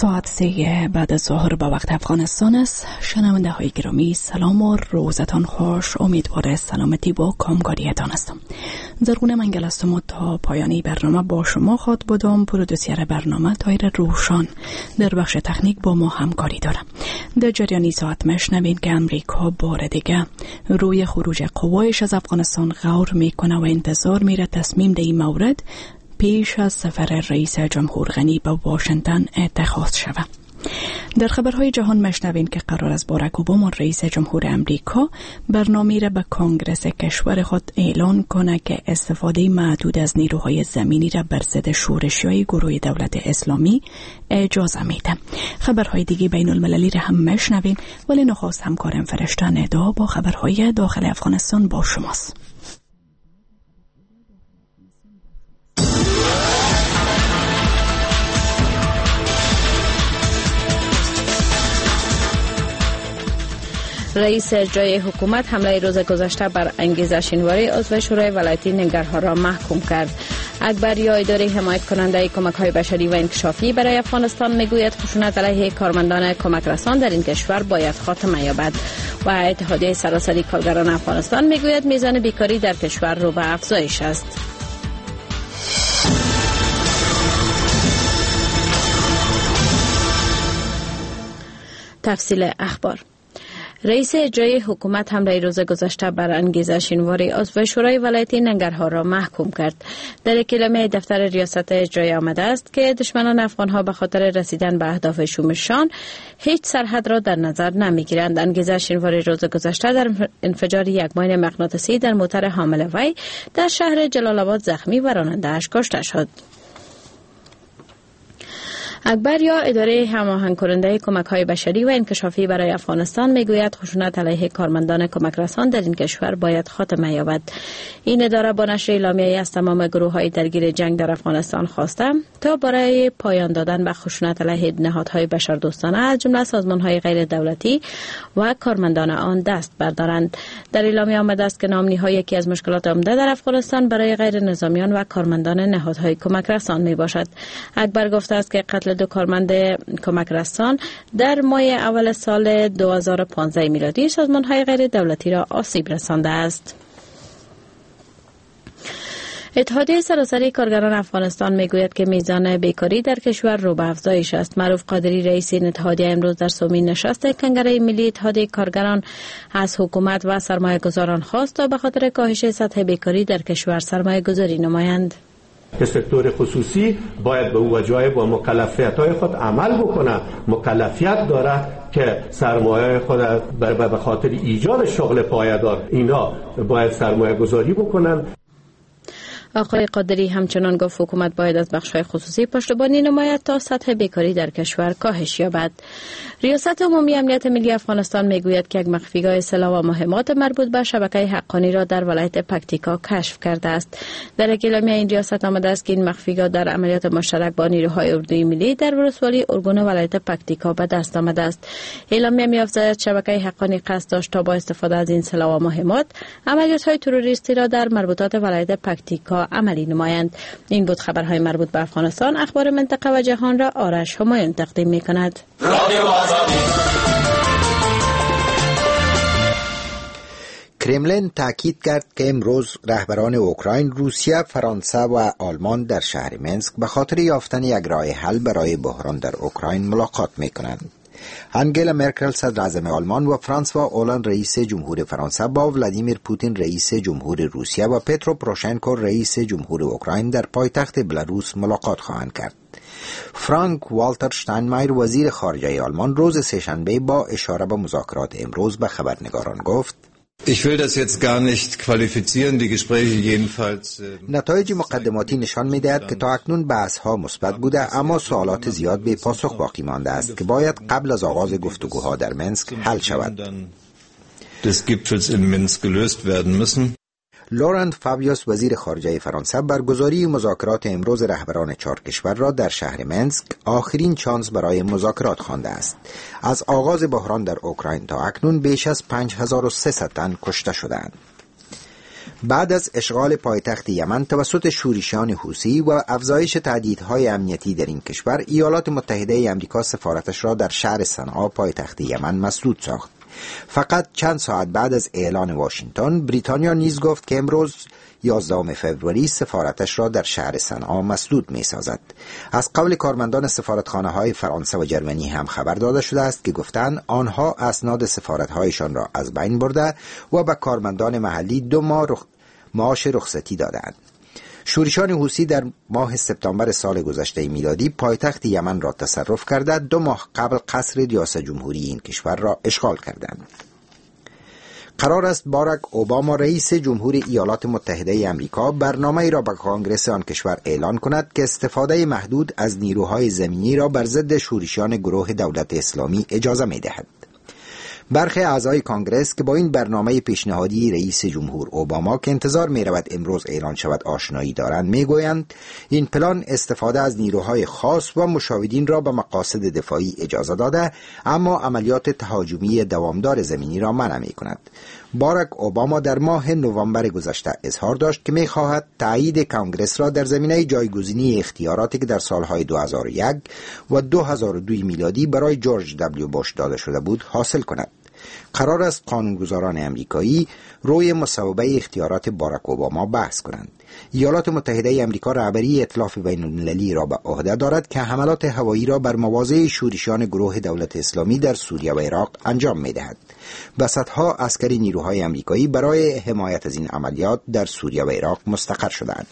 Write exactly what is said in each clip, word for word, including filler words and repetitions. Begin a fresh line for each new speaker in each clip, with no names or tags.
ساعت سه بعد از ظهر به وقت افغانستان است. شنونده های گرامی سلام و روزتان خوش. امیدوار سلامتی و کامگاریتان هستم. زرگونه منگل هستم و تا پایانی برنامه با شما خواهد بودم. پرودوسر برنامه تایر روشان در بخش تکنیک با ما همکاری دارم. در جریانی ساعت مشنوین که امریکا بار دیگه روی خروج قوایش از افغانستان غور میکنه و انتظار میره تصمیم در این مورد پیش از سفر رئیس جمهور غنی به واشنگتن اتخاذ شود. در خبرهای جهان مشنوین که قرار است باراک اوباما رئیس جمهور امریکا برنامه را به کنگرس کشور خود اعلان کنه که استفاده محدود از نیروهای زمینی را بر ضد شورشیای گروه دولت اسلامی اجازه میده. خبرهای دیگه بین المللی را هم مشنوین، ولی نخواست همکارم فرشته ندا با خبرهای داخل افغانستان با شماست.
رئیس اجرایی حکومت حمله روز گذشته بر انگیزه شینواری عضو شورای ولایتی ننگرهار را محکوم کرد. اکبریا اداره حمایت کننده کمک های بشری و انکشافی برای افغانستان میگوید خشونت علیه کارمندان کمک رسان در این کشور باید خاتمه یابد و اتحادیه سراسری کارگران افغانستان میگوید میزان بیکاری در کشور رو به افزایش است. تفصیل اخبار. رئیس اجرایی حکومت حمله روز گذشته بر انگیزه شینواری عضو شورای ولایتی ننگرهار را محکوم کرد. در اعلامیه دفتر ریاست اجرایی آمده است که دشمنان افغانها به خاطر رسیدن به اهداف شومشان هیچ سرحد را در نظر نمیگیرند. انگیزه شینواری روز گذشته در انفجار یک ماین مغناطیسی در موتر حامل وی در شهر جلال آباد زخمی و راننده‌اش کشته شد. اکبریا اداره هماهنگ کننده کمک های بشری و انکشافی برای افغانستان میگوید خشونت علیه کارمندان کمک رسان در این کشور باید خاتمه یابد. این اداره با نشر اعلامیه‌ای از تمام گروه های درگیر جنگ در افغانستان خواسته تا برای پایان دادن به خشونت علیه نهادهای بشردوستانه از جمله سازمان های غیر دولتی و کارمندان آن دست بردارند. در اعلامیه آمده است که ناامنی‌ها یکی از مشکلات عمده در افغانستان برای غیر نظامیان و کارمندان نهادهای کمک رسان میباشد. اکبر گفته است که قتل دو کارمند کمک رسان در ماه اول سال دو هزار و پانزده میلادی سازمان‌های غیر دولتی را آسیب رسانده است. اتحادیه سراسری کارگران افغانستان میگوید که میزان بیکاری در کشور رو به افزایش است. معروف قادری رئیس این اتحادیه امروز در سومین نشست کنگره ملی اتحادیه کارگران از حکومت و سرمایه‌گذاران خواست تا به خاطر کاهش سطح بیکاری در کشور سرمایه‌گذاری نمایند.
که سکتور خصوصی باید به وجای با مکلفیت‌های خود عمل بکنه. مکلفیت داره که سرمایه خود به خاطر ایجاد شغل پایدار اینا باید سرمایه گذاری بکنن.
آقای قادری همچنان گفت حکومت باید از بخش‌های خصوصی پشتیبانی نماید تا سطح بیکاری در کشور کاهش یابد. ریاست عمومی امنیت ملی افغانستان میگوید که یک مخفیگاه سلاح و مهمات مربوط به شبکه حقانی را در ولایت پکتیکا کشف کرده است. در اعلامیه این ریاست آمده است که این مخفیگاه در عملیات مشترک با نیروهای اردوی ملی در ولسوالی ارگون ولایت پکتیکا به دست آمده است. اعلامیه می‌افزاید شبکه حقانی قصد داشت تا با استفاده از این سلاح و مهمات عملیات‌های تروریستی را در مربوطات ولایت پکتیکا عملی نمایند. این بود خبرهای مربوط به افغانستان. اخبار منطقه و جهان را آرش همایون تقدیم می‌کند.
کرملین تاکید کرد که امروز رهبران اوکراین، روسیه، فرانسه و آلمان در شهر منسک به خاطر یافتن یک راه حل برای بحران در اوکراین ملاقات می‌کنند. انگلا مرکل صدر اعظم آلمان و فرانسوا اولند رئیس جمهور فرانسه با ولادیمیر پوتین رئیس جمهور روسیه و پترو پروشنکو رئیس جمهور اوکراین در پایتخت بلاروس ملاقات خواهند کرد. فرانک والتر شتاینمایر وزیر خارجه آلمان روز سه‌شنبه با اشاره به مذاکرات امروز به خبرنگاران گفت:
Ich will das jetzt gar nicht qualifizieren, die Gespräche jedenfalls.
نتایج مقدماتی نشان می‌دهد که تا اکنون بحث‌ها مثبت بوده، اما سوالات زیاد به پاسخ باقی مانده است که باید قبل از آغاز گفتگوها در منسک حل شود.
Des Gipfels in Minsk gelöst werden müssen.
لورند فابیوس وزیر خارجه فرانسه برگزاری مذاکرات امروز رهبران چهار کشور را در شهر منسک آخرین چانس برای مذاکرات خوانده است. از آغاز بحران در اوکراین تا اکنون بیش از پنج هزار و سیصد تن کشته شدند. بعد از اشغال پایتخت یمن توسط شورشیان حوثی و افزایش تهدیدهای امنیتی در این کشور، ایالات متحده آمریکا سفارتش را در شهر صنعا پایتخت یمن مسدود ساخت. فقط چند ساعت بعد از اعلان واشنگتن، بریتانیا نیز گفت که امروز یازدهم فوریه سفارتش را در شهر صنعا مسدود می سازد. از قول کارمندان سفارتخانه های فرانسه و جرمنی هم خبر داده شده است که گفتند آنها اسناد سفارتهایشان را از بین برده و به کارمندان محلی دو ماه رخ... معاش رخصتی دادند. شورشیان حوثی در ماه سپتامبر سال گذشته میلادی پایتخت یمن را تصرف کرده دو ماه قبل قصر ریاست جمهوری این کشور را اشغال کردند. قرار است باراک اوباما رئیس جمهور ایالات متحده آمریکا برنامه‌ای را به کانگرس آن کشور اعلان کند که استفاده محدود از نیروهای زمینی را بر ضد شورشیان گروه دولت اسلامی اجازه می‌دهد. برخی اعضای کانگرس که با این برنامه پیشنهادی رئیس جمهور اوباما که انتظار می رود امروز اعلان شود آشنایی دارند، می گویند این پلان استفاده از نیروهای خاص و مشاهدین را به مقاصد دفاعی اجازه داده، اما عملیات تهاجمی دوامدار زمینی را منع می کند. باراک اوباما در ماه نوامبر گذشته اظهار داشت که می خواهد تایید کانگرس را در زمینه جایگزینی اختیاراتی که در سالهای دو هزار و یک و دو هزار و دو میلادی برای جورج دبلیو بوش داده شده بود حاصل کند. قرار است قانونگذاران امریکایی روی مصوبه اختیارات باراک اوباما بحث کنند. ایالات متحده آمریکا رهبری ائتلاف بین‌المللی را به عهده دارد که حملات هوایی را بر مواضع شورشیان گروه دولت اسلامی در سوریه و عراق انجام می‌دهد. و صدها عسکری نیروهای آمریکایی برای حمایت از این عملیات در سوریه و عراق مستقر شدند.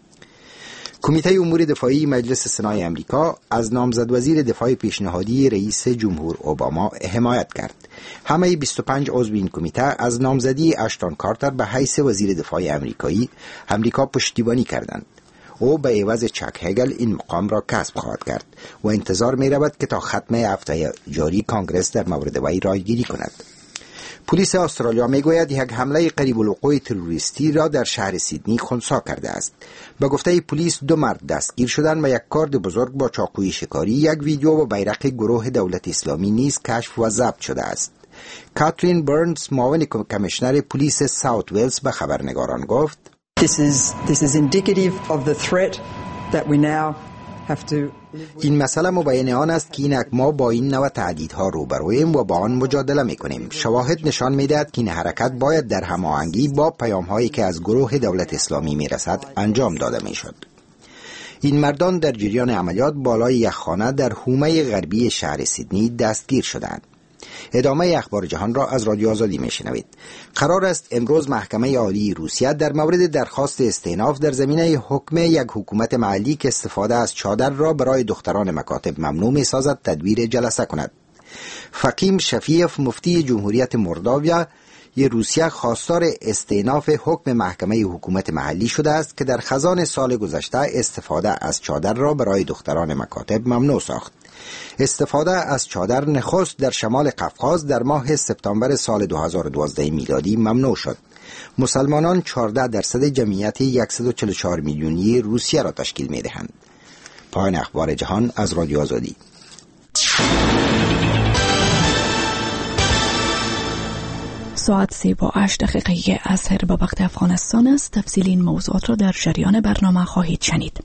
کمیته امور دفاعی مجلس سنای آمریکا از نامزد وزیر دفاع پیشنهادی رئیس جمهور اوباما حمایت کرد. همه بیست و پنج عضو این کمیته از نامزدی اشتون کارتر به حیث وزیر دفاع آمریکایی آمریکا پشتیبانی کردند. او به عوض چک هگل این مقام را کسب خواهد کرد و انتظار می رود که تا ختم هفته جاری کانگرس در مورد وی رایگیری کند. پلیس استرالیا میگوید یک حمله قریب الوقوع تروریستی را در شهر سیدنی خنثی کرده است. به گفته پلیس دو مرد دستگیر شدند و یک کارد بزرگ با چاقوی شکاری، یک ویدیو و بیرق گروه دولت اسلامی نیز کشف و ضبط شده است. کاترین برنز، معاون کمیشنر پلیس ساوت ویلز، به خبرنگاران گفت:
This is this is indicative of the threat that we now have to
این مسئله مبین آن است که اینک ما با این نوع تهدیدها روبرویم و با آن مجادله میکنیم. شواهد نشان میدهد که این حرکت باید در هماهنگی با پیام‌هایی که از گروه دولت اسلامی میرسد انجام داده میشد. این مردان در جریان عملیات بالای یک خانه در حومه غربی شهر سیدنی دستگیر شدند. ادامه اخبار جهان را از رادیو آزادی میشنوید. قرار است امروز محکمه عالی روسیه در مورد درخواست استئناف در زمینه حکم یک حکومت محلی که استفاده از چادر را برای دختران مکاتب ممنوع می‌سازد تدبیر جلسه کند. فقیم شفیف، مفتی جمهوریت مولداویا روسیه، خواستار استئناف حکم محکمه حکومت محلی شده است که در خزان سال گذشته استفاده از چادر را برای دختران مکاتب ممنوع ساخت. استفاده از چادر نخست در شمال قفقاز در ماه سپتامبر سال دو هزار و دوازده میلادی ممنوع شد. مسلمانان چهارده درصد جمعیت صد و چهل و چهار میلیونی روسیه را تشکیل می دهند. پایان اخبار جهان از رادیو آزادی.
ساعت سی با هشت دقیقه عصر به وقت افغانستان است. تفصیل این موضوعات را در جریان برنامه خواهید شنید.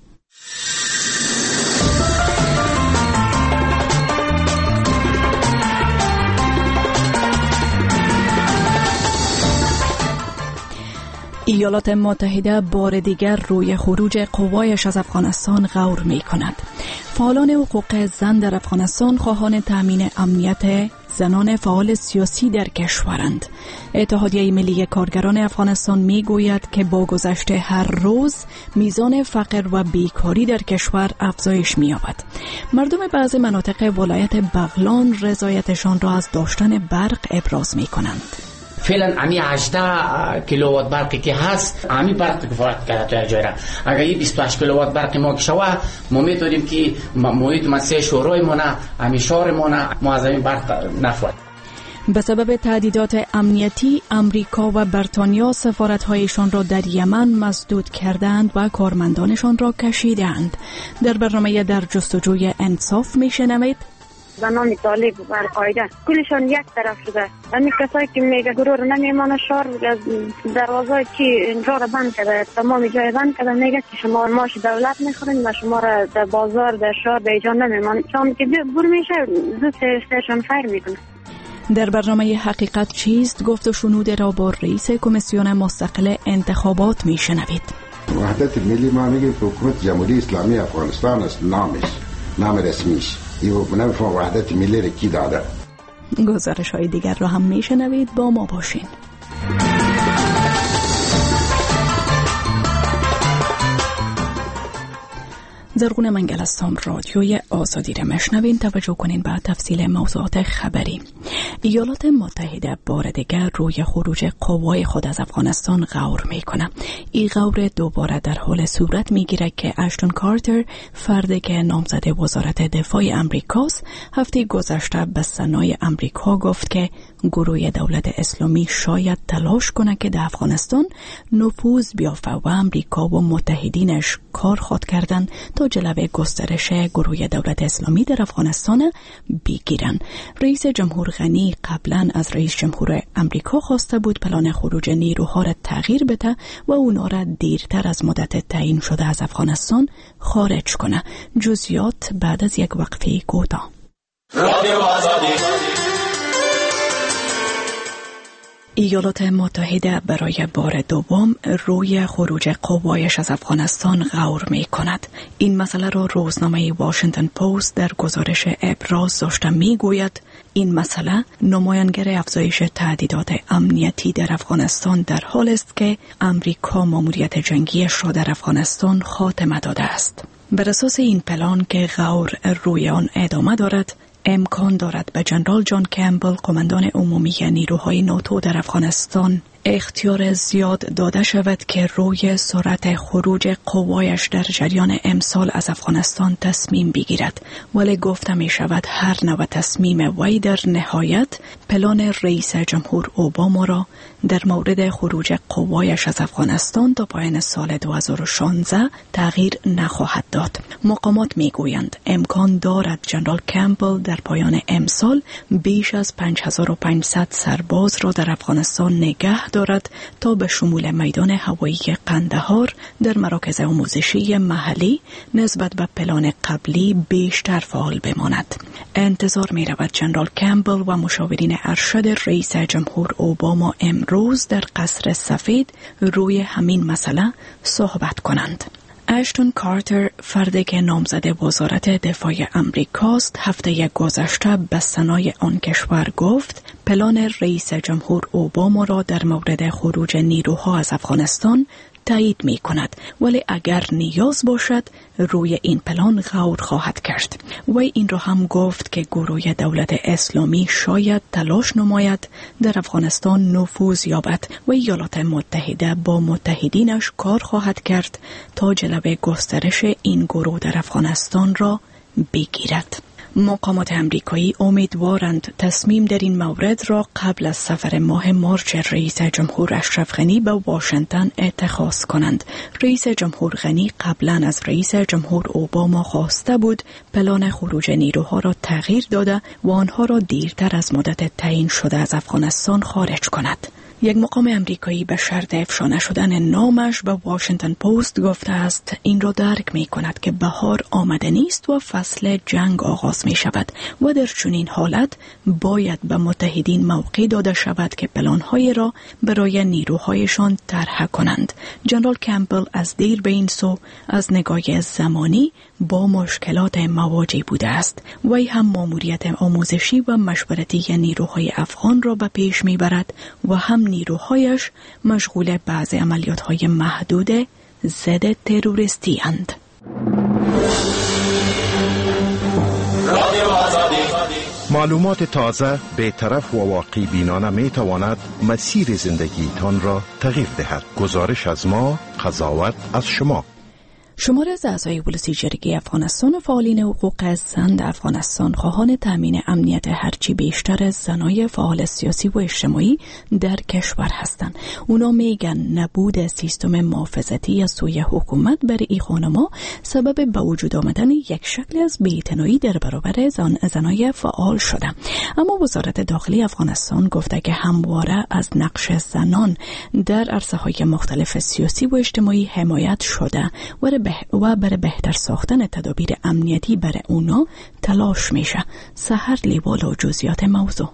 ایالات متحده بار دیگر روی خروج قوایش از افغانستان غور می کند. فعالان حقوق زن در افغانستان خواهان تامین امنیت زنان فعال سیاسی در کشورند. اتحادیه ملی کارگران افغانستان می گوید که با گذشت هر روز میزان فقر و بیکاری در کشور افزایش می یابد. مردم بعضی مناطق ولایت بغلان رضایتشان را از داشتن برق ابراز می کنند.
فعلا امی هجده کیلووات برقی که هست امی برق کفایت کرده تو جای. اگر این بیست و هشت کیلووات برق ما که شوه ما میتونیم که محیط مسیح شورای مونه امی شهر مونه ما از این برق نفوت.
به سبب تهدیدات امنیتی امریکا و بریتانیا سفارت‌هایشان را در یمن مسدود کردند و کارمندانشان را کشیدند. در برنامه در جستجوی انصاف میشنوید:
به نام طالب و القاعده کلشان یک طرف شده. همین کسایی که میگه گروه رو نمیمانه شهر دروازه چی اینجا رو بند کرده، تمام جای بند کرده، میگه که شما ماش دولت میخورین و شما را در بازار در شهر به ایجان نمیمان، چون که بور میشه زود سرشان فیر میکنه.
در برنامه حقیقت چیست گفت و شنود را با رئیس کمیسیون مستقل انتخابات میشنوید.
وحدت ملی ما میگه حکومت جمهوری اسلامی افغانستان است، نامش نام رسمیش این حکومت وحدت ملی را کی داده.
گزارش های دیگر را هم میشنوید، با ما باشین. زرغون منگل هستم، رادیوی آزادی را مشنوین. توجه کنین به تفصیل موضوعات خبری. ایالات متحده بار دیگر روی خروج قوای خود از افغانستان غور میکنه. این غور دوباره در حال صورت میگیره که اشتون کارتر، فردی که نامزد وزارت دفاع امریکاست، هفته گذشته به سنای امریکا گفت که گروه دولت اسلامی شاید تلاش کنه که در افغانستان نفوذ بیافته و امریکا و متحدینش کار خود کردن تا جلوه گسترش گروه دولت اسلامی در افغانستان بگیرن. رئیس جمهور غنی قبلا از رئیس جمهور امریکا خواسته بود پلان خروج نیروها را تغییر بده و اونا را دیرتر از مدت تعیین شده از افغانستان خارج کنه. جزئیات بعد از یک وقفه کوتاه. ایالات متحده برای بار دوم روی خروج قوایش از افغانستان غور می کند. این مسئله را روزنامه واشنگتن پست در گزارش ابراز داشته می گوید این مسئله نمایانگر افزایش تهدیدات امنیتی در افغانستان در حال است که امریکا ماموریت جنگیش را در افغانستان خاتمه داده است. بر اساس این پلان که غور روی آن ادامه دارد، امکان دارد به جنرال جان کمبل، قماندان عمومی نیروهای ناتو در افغانستان، اختیار زیاد داده شود که روی سرعت خروج قوایش در جریان امسال از افغانستان تصمیم بگیرد. ولی گفته می شود هر نوع تصمیم وی در نهایت پلان رئیس جمهور اوباما را در مورد خروج قوایش از افغانستان تا پایان سال دو هزار و شانزده تغییر نخواهد داد. مقامات می گویند امکان دارد جنرال کمبل در پایان امسال بیش از پنج هزار و پانصد سرباز را در افغانستان نگه دارد تا به شمول میدان هوایی قندهار در مراکز آموزشی محلی نسبت به پلان قبلی بیشتر فعال بماند. انتظار می رود جنرال کمبل و مشاورین ارشد رئیس جمهور اوباما امروز در قصر سفید روی همین مسئله صحبت کنند. اشتون کارتر، فردی که نامزد وزارت دفاع امریکاست، هفته گذشته به سنای آن کشور گفت پلان رئیس جمهور اوباما را در مورد خروج نیروها از افغانستان تایید می کند، ولی اگر نیاز باشد روی این پلان غور خواهد کرد. و این را هم گفت که گروه دولت اسلامی شاید تلاش نماید در افغانستان نفوذ یابد و ایالات متحده با متحدینش کار خواهد کرد تا جلوه گسترش این گروه در افغانستان را بگیرد. مقامات امریکایی امیدوارند تصمیم در این مورد را قبل از سفر ماه مارچ رئیس جمهور اشرف غنی به واشنگتن اتخاذ کنند. رئیس جمهور غنی قبلا از رئیس جمهور اوباما خواسته بود پلان خروج نیروها را تغییر داده و آنها را دیرتر از مدت تعیین شده از افغانستان خارج کند. یک مقام امریکایی به شرط افشا نشدن نامش به واشنگتن پست گفته است این را درک می کند که بهار آمده نیست و فصل جنگ آغاز می شود و در چنین حالت باید به متحدین موقع داده شود که پلانهای را برای نیروهایشان طرح کنند. جنرال کمبل از دیر به این سو از نگاه زمانی با مشکلات مواجه بوده است. وی هم ماموریت آموزشی و مشورتی نیروهای افغان را به پیش می برد و هم نیروهایش مشغول بعض عملیات‌های محدود ضد تروریستی اند.
معلومات تازه، بی‌طرف و واقعی بینانه می تواند مسیر زندگیتان را تغییر دهد. گزارش از ما، قضاوت از شما.
شمار از اعضای ولسی جرگه افغانستان و فعالین حقوق زن در افغانستان خواهان تامین امنیت هرچی بیشتر از زنای فعال سیاسی و اجتماعی در کشور هستند. اونا میگن نبود سیستم محافظتی از سوی حکومت برای این خانم‌ها سبب به وجود آمدن یک شکل از بی‌اعتنایی در برابر زن زنای فعال شده. اما وزارت داخلی افغانستان گفته که همواره از نقش زنان در عرصه‌های مختلف سیاسی و اجتماعی حمایت شده و و برای بهتر ساختن تدابیر امنیتی برای اونا تلاش میشه. سحر لیوالا جزئیات موضوع.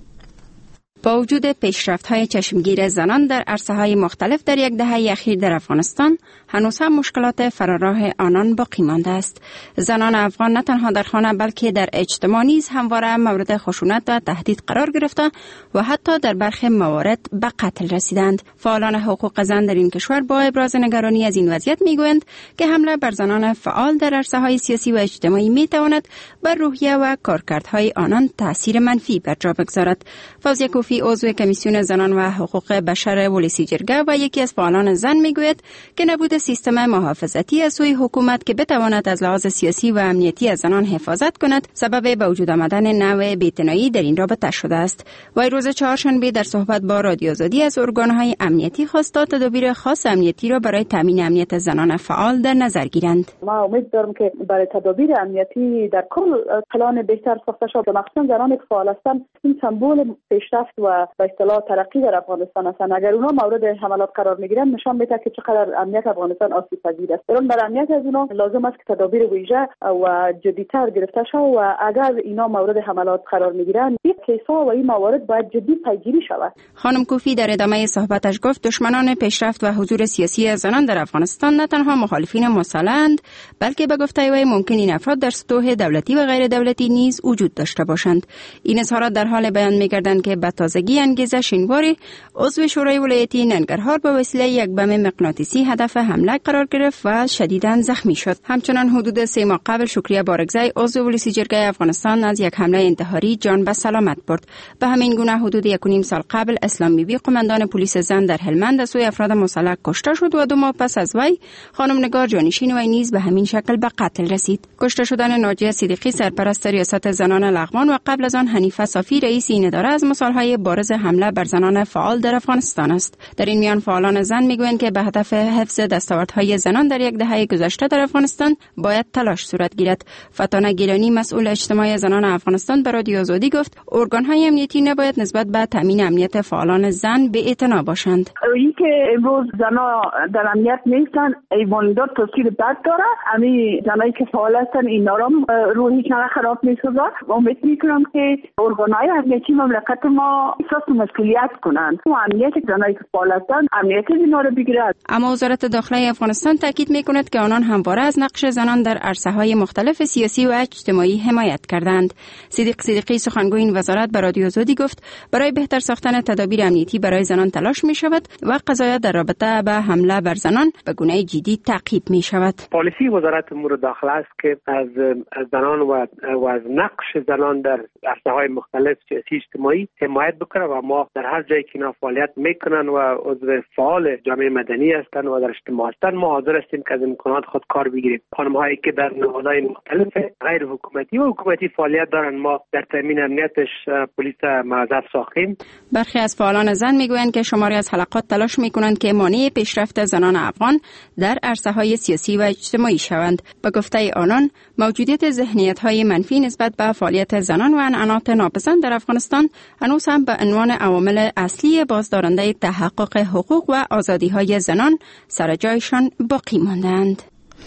با وجود پیشرفت‌های چشمگیر زنان در عرصه‌های مختلف در یک دهه اخیر در افغانستان، هنوز هم مشکلات فراراه آنان باقی مانده است. زنان افغان نه تنها در خانه بلکه در اجتماع نیز همواره مورد خشونت و تهدید قرار گرفته و حتی در برخی موارد به قتل رسیدند. فعالان حقوق زن در این کشور با ابراز نگرانی از این وضعیت میگویند که حمله بر زنان فعال در عرصه‌های سیاسی و اجتماعی میتواند بر روحیه و کارکردهای آنان تأثیر منفی بر جا بگذارد. فوزیه کوفی عضو کمیسیون زنان و حقوق بشر ولسی جرگه و یکی از فعالان زن میگوید که نبود سیستم محافظتی از سوی حکومت که بتواند از لحاظ سیاسی و امنیتی از زنان حفاظت کند سبب به وجود آمدن نوع بی‌اعتنایی در این رابطه شده است. و روز چهارشنبه در صحبت با رادیو آزادی از ارگان‌های امنیتی خواست تا تدابیر خاص امنیتی را برای تامین امنیت زنان فعال در نظر گیرند.
ما امید دارم که برای تدابیر امنیتی در کل پلان بهتر ساخته شود، مخصوصا زنان که فعال هستند. این سمبل پیشرفت و به اصطلاح ترقی در افغانستان هستند. اگر اونها مورد حملات قرار میگیرند نشان میده که چقدر امنیت افغانستان آسیب پذیر است. برای بر امنیت از اونها لازم است که تدابیر ویژه و جدی‌تر گرفته شود و اگر اینا مورد حملات قرار میگیرند این کیس‌ها و این موارد باید جدی پیگیری شود.
خانم کوفی در ادامه صحبتش گفت دشمنان پیشرفت و حضور سیاسی زنان در افغانستان نه تنها مخالفین مسلح‌اند بلکه به گفته او ممکن این افراد در سطوح دولتی و غیر دولتی نیز وجود داشته باشند. این اظهارات در حال بیان می‌گردند که به تازگی انگیزه شینواری عضو شورای ولایتی ننگرهار به وسیله یک بم مغناطیسی هدف حمله قرار گرفت و شدیداً زخمی شد. همچنان حدود سه ماه قبل شکریه بارگزای عضو ولسی جرگه افغانستان از یک حمله انتحاری جان به سلامت برد. به همین گونه حدود یک و نیم سال قبل اسلام بیبی قماندان پلیس زن در هلمند از سوی افراد مسلح کشته شد و دو ماه پس از وی خانم نگار جانشین وی نیز به همین شکل به قتل رسید. کشته شدن ناجیه صدیقی سرپرست ریاست زنان لغمان و قبل از آن حنیفه صافی رئیس این اداره از مثالهای بارز حمله بر زنان فعال در افغانستان است. در این میان فعالان زن میگویند که به هدف حفظ دستاوردهای زنان در یک دهه گذشته در افغانستان باید تلاش صورت گیرد. فتانه گیلانی مسئول اجتماعی زنان افغانستان به رادیو آزادی گفت ارگان‌های امنیتی نباید نسبت به تامین امنیت فعالان زن بی‌اعتنا باشند.
این که امروز زنان در امنیت نیستن ایوان‌دار تاثیر بد داره. همین زنایی که فعال هستن این نارم روحی چقدر خراب می‌سازه. امید می‌کنم که ارگان‌های امنیتی مملکت ما احساس مسئولیت کنند و امنیت زنایی که فعال هستند امنیت اینا رو بگیرد.
اما وزارت داخلی افغانستان تاکید می‌کند که آنان همواره از نقش زنان در عرصه‌های مختلف سیاسی و اجتماعی حمایت کردند. صدیق صدیقی سخنگوی این وزارت به رادیو آزادی گفت برای بهتر ساختن تدابیر امنیتی برای زنان تلاش می‌شود و قضایا در رابطه به حمله بر زنان به گونه جدی تعقیب می‌شود.
پالیسی وزارت امور داخله است که از از زنان و, و از نقش زنان در عرصه‌های مختلف سیاسی اجتماعی حمایت بکنه و ما در هر جایی که اینا فعالیت میکنن و عضو فعال جامعه مدنی هستند و در اجتماع هستند ما حاضر هستیم که از امکانات خود کار بگیریم. خانم‌هایی که در نهادهای مختلف غیر حکومتی و حکومتی فعالیت دارند ما در تامین امنیتش پلیس موظف ساختیم.
برخی از فعالان زن میگویند که شماری از حلقات تلاش میکنند که مانع پیشرفت زنان افغان در عرصه‌های سیاسی و اجتماعی شوند. به گفته آنان موجودیت ذهنیت‌های منفی نسبت به فعالیت زنان و عنعنات ناپسند در افغانستان هنوز هم به عنوان عوامل اصلی بازدارنده تحقق حقوق و آزادی‌های زنان سر جایشان باقی مانده‌اند.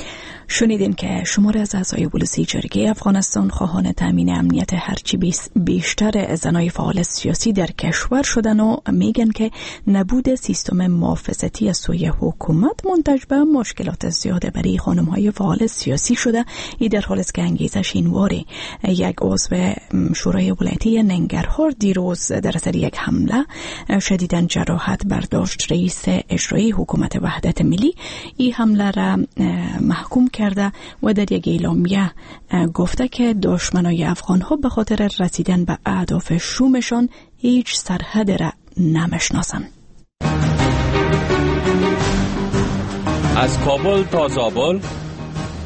شنیدین که شمار از اعضای ولسی جرگه افغانستان خواهان تامین امنیت هرچی بیشتر زنای فعال سیاسی در کشور شدن و میگن که نبود سیستم محافظتی از سوی حکومت منتج به مشکلات زیاده برای خانم‌های فعال سیاسی شده. این در حالی است که انگیزه شینواری یک عضو شورای ولایتی ننگرهار دیروز در اثر یک حمله شدیداً جراحت برداشت. رئیس اجرایی حکومت وحدت ملی این حمله را محکوم کرده و در یک اعلامیه گفته که دشمنای افغان ها به خاطر رسیدن به اهداف شومشان هیچ سرحد را نمیشناسند.
از کابل تا زابل،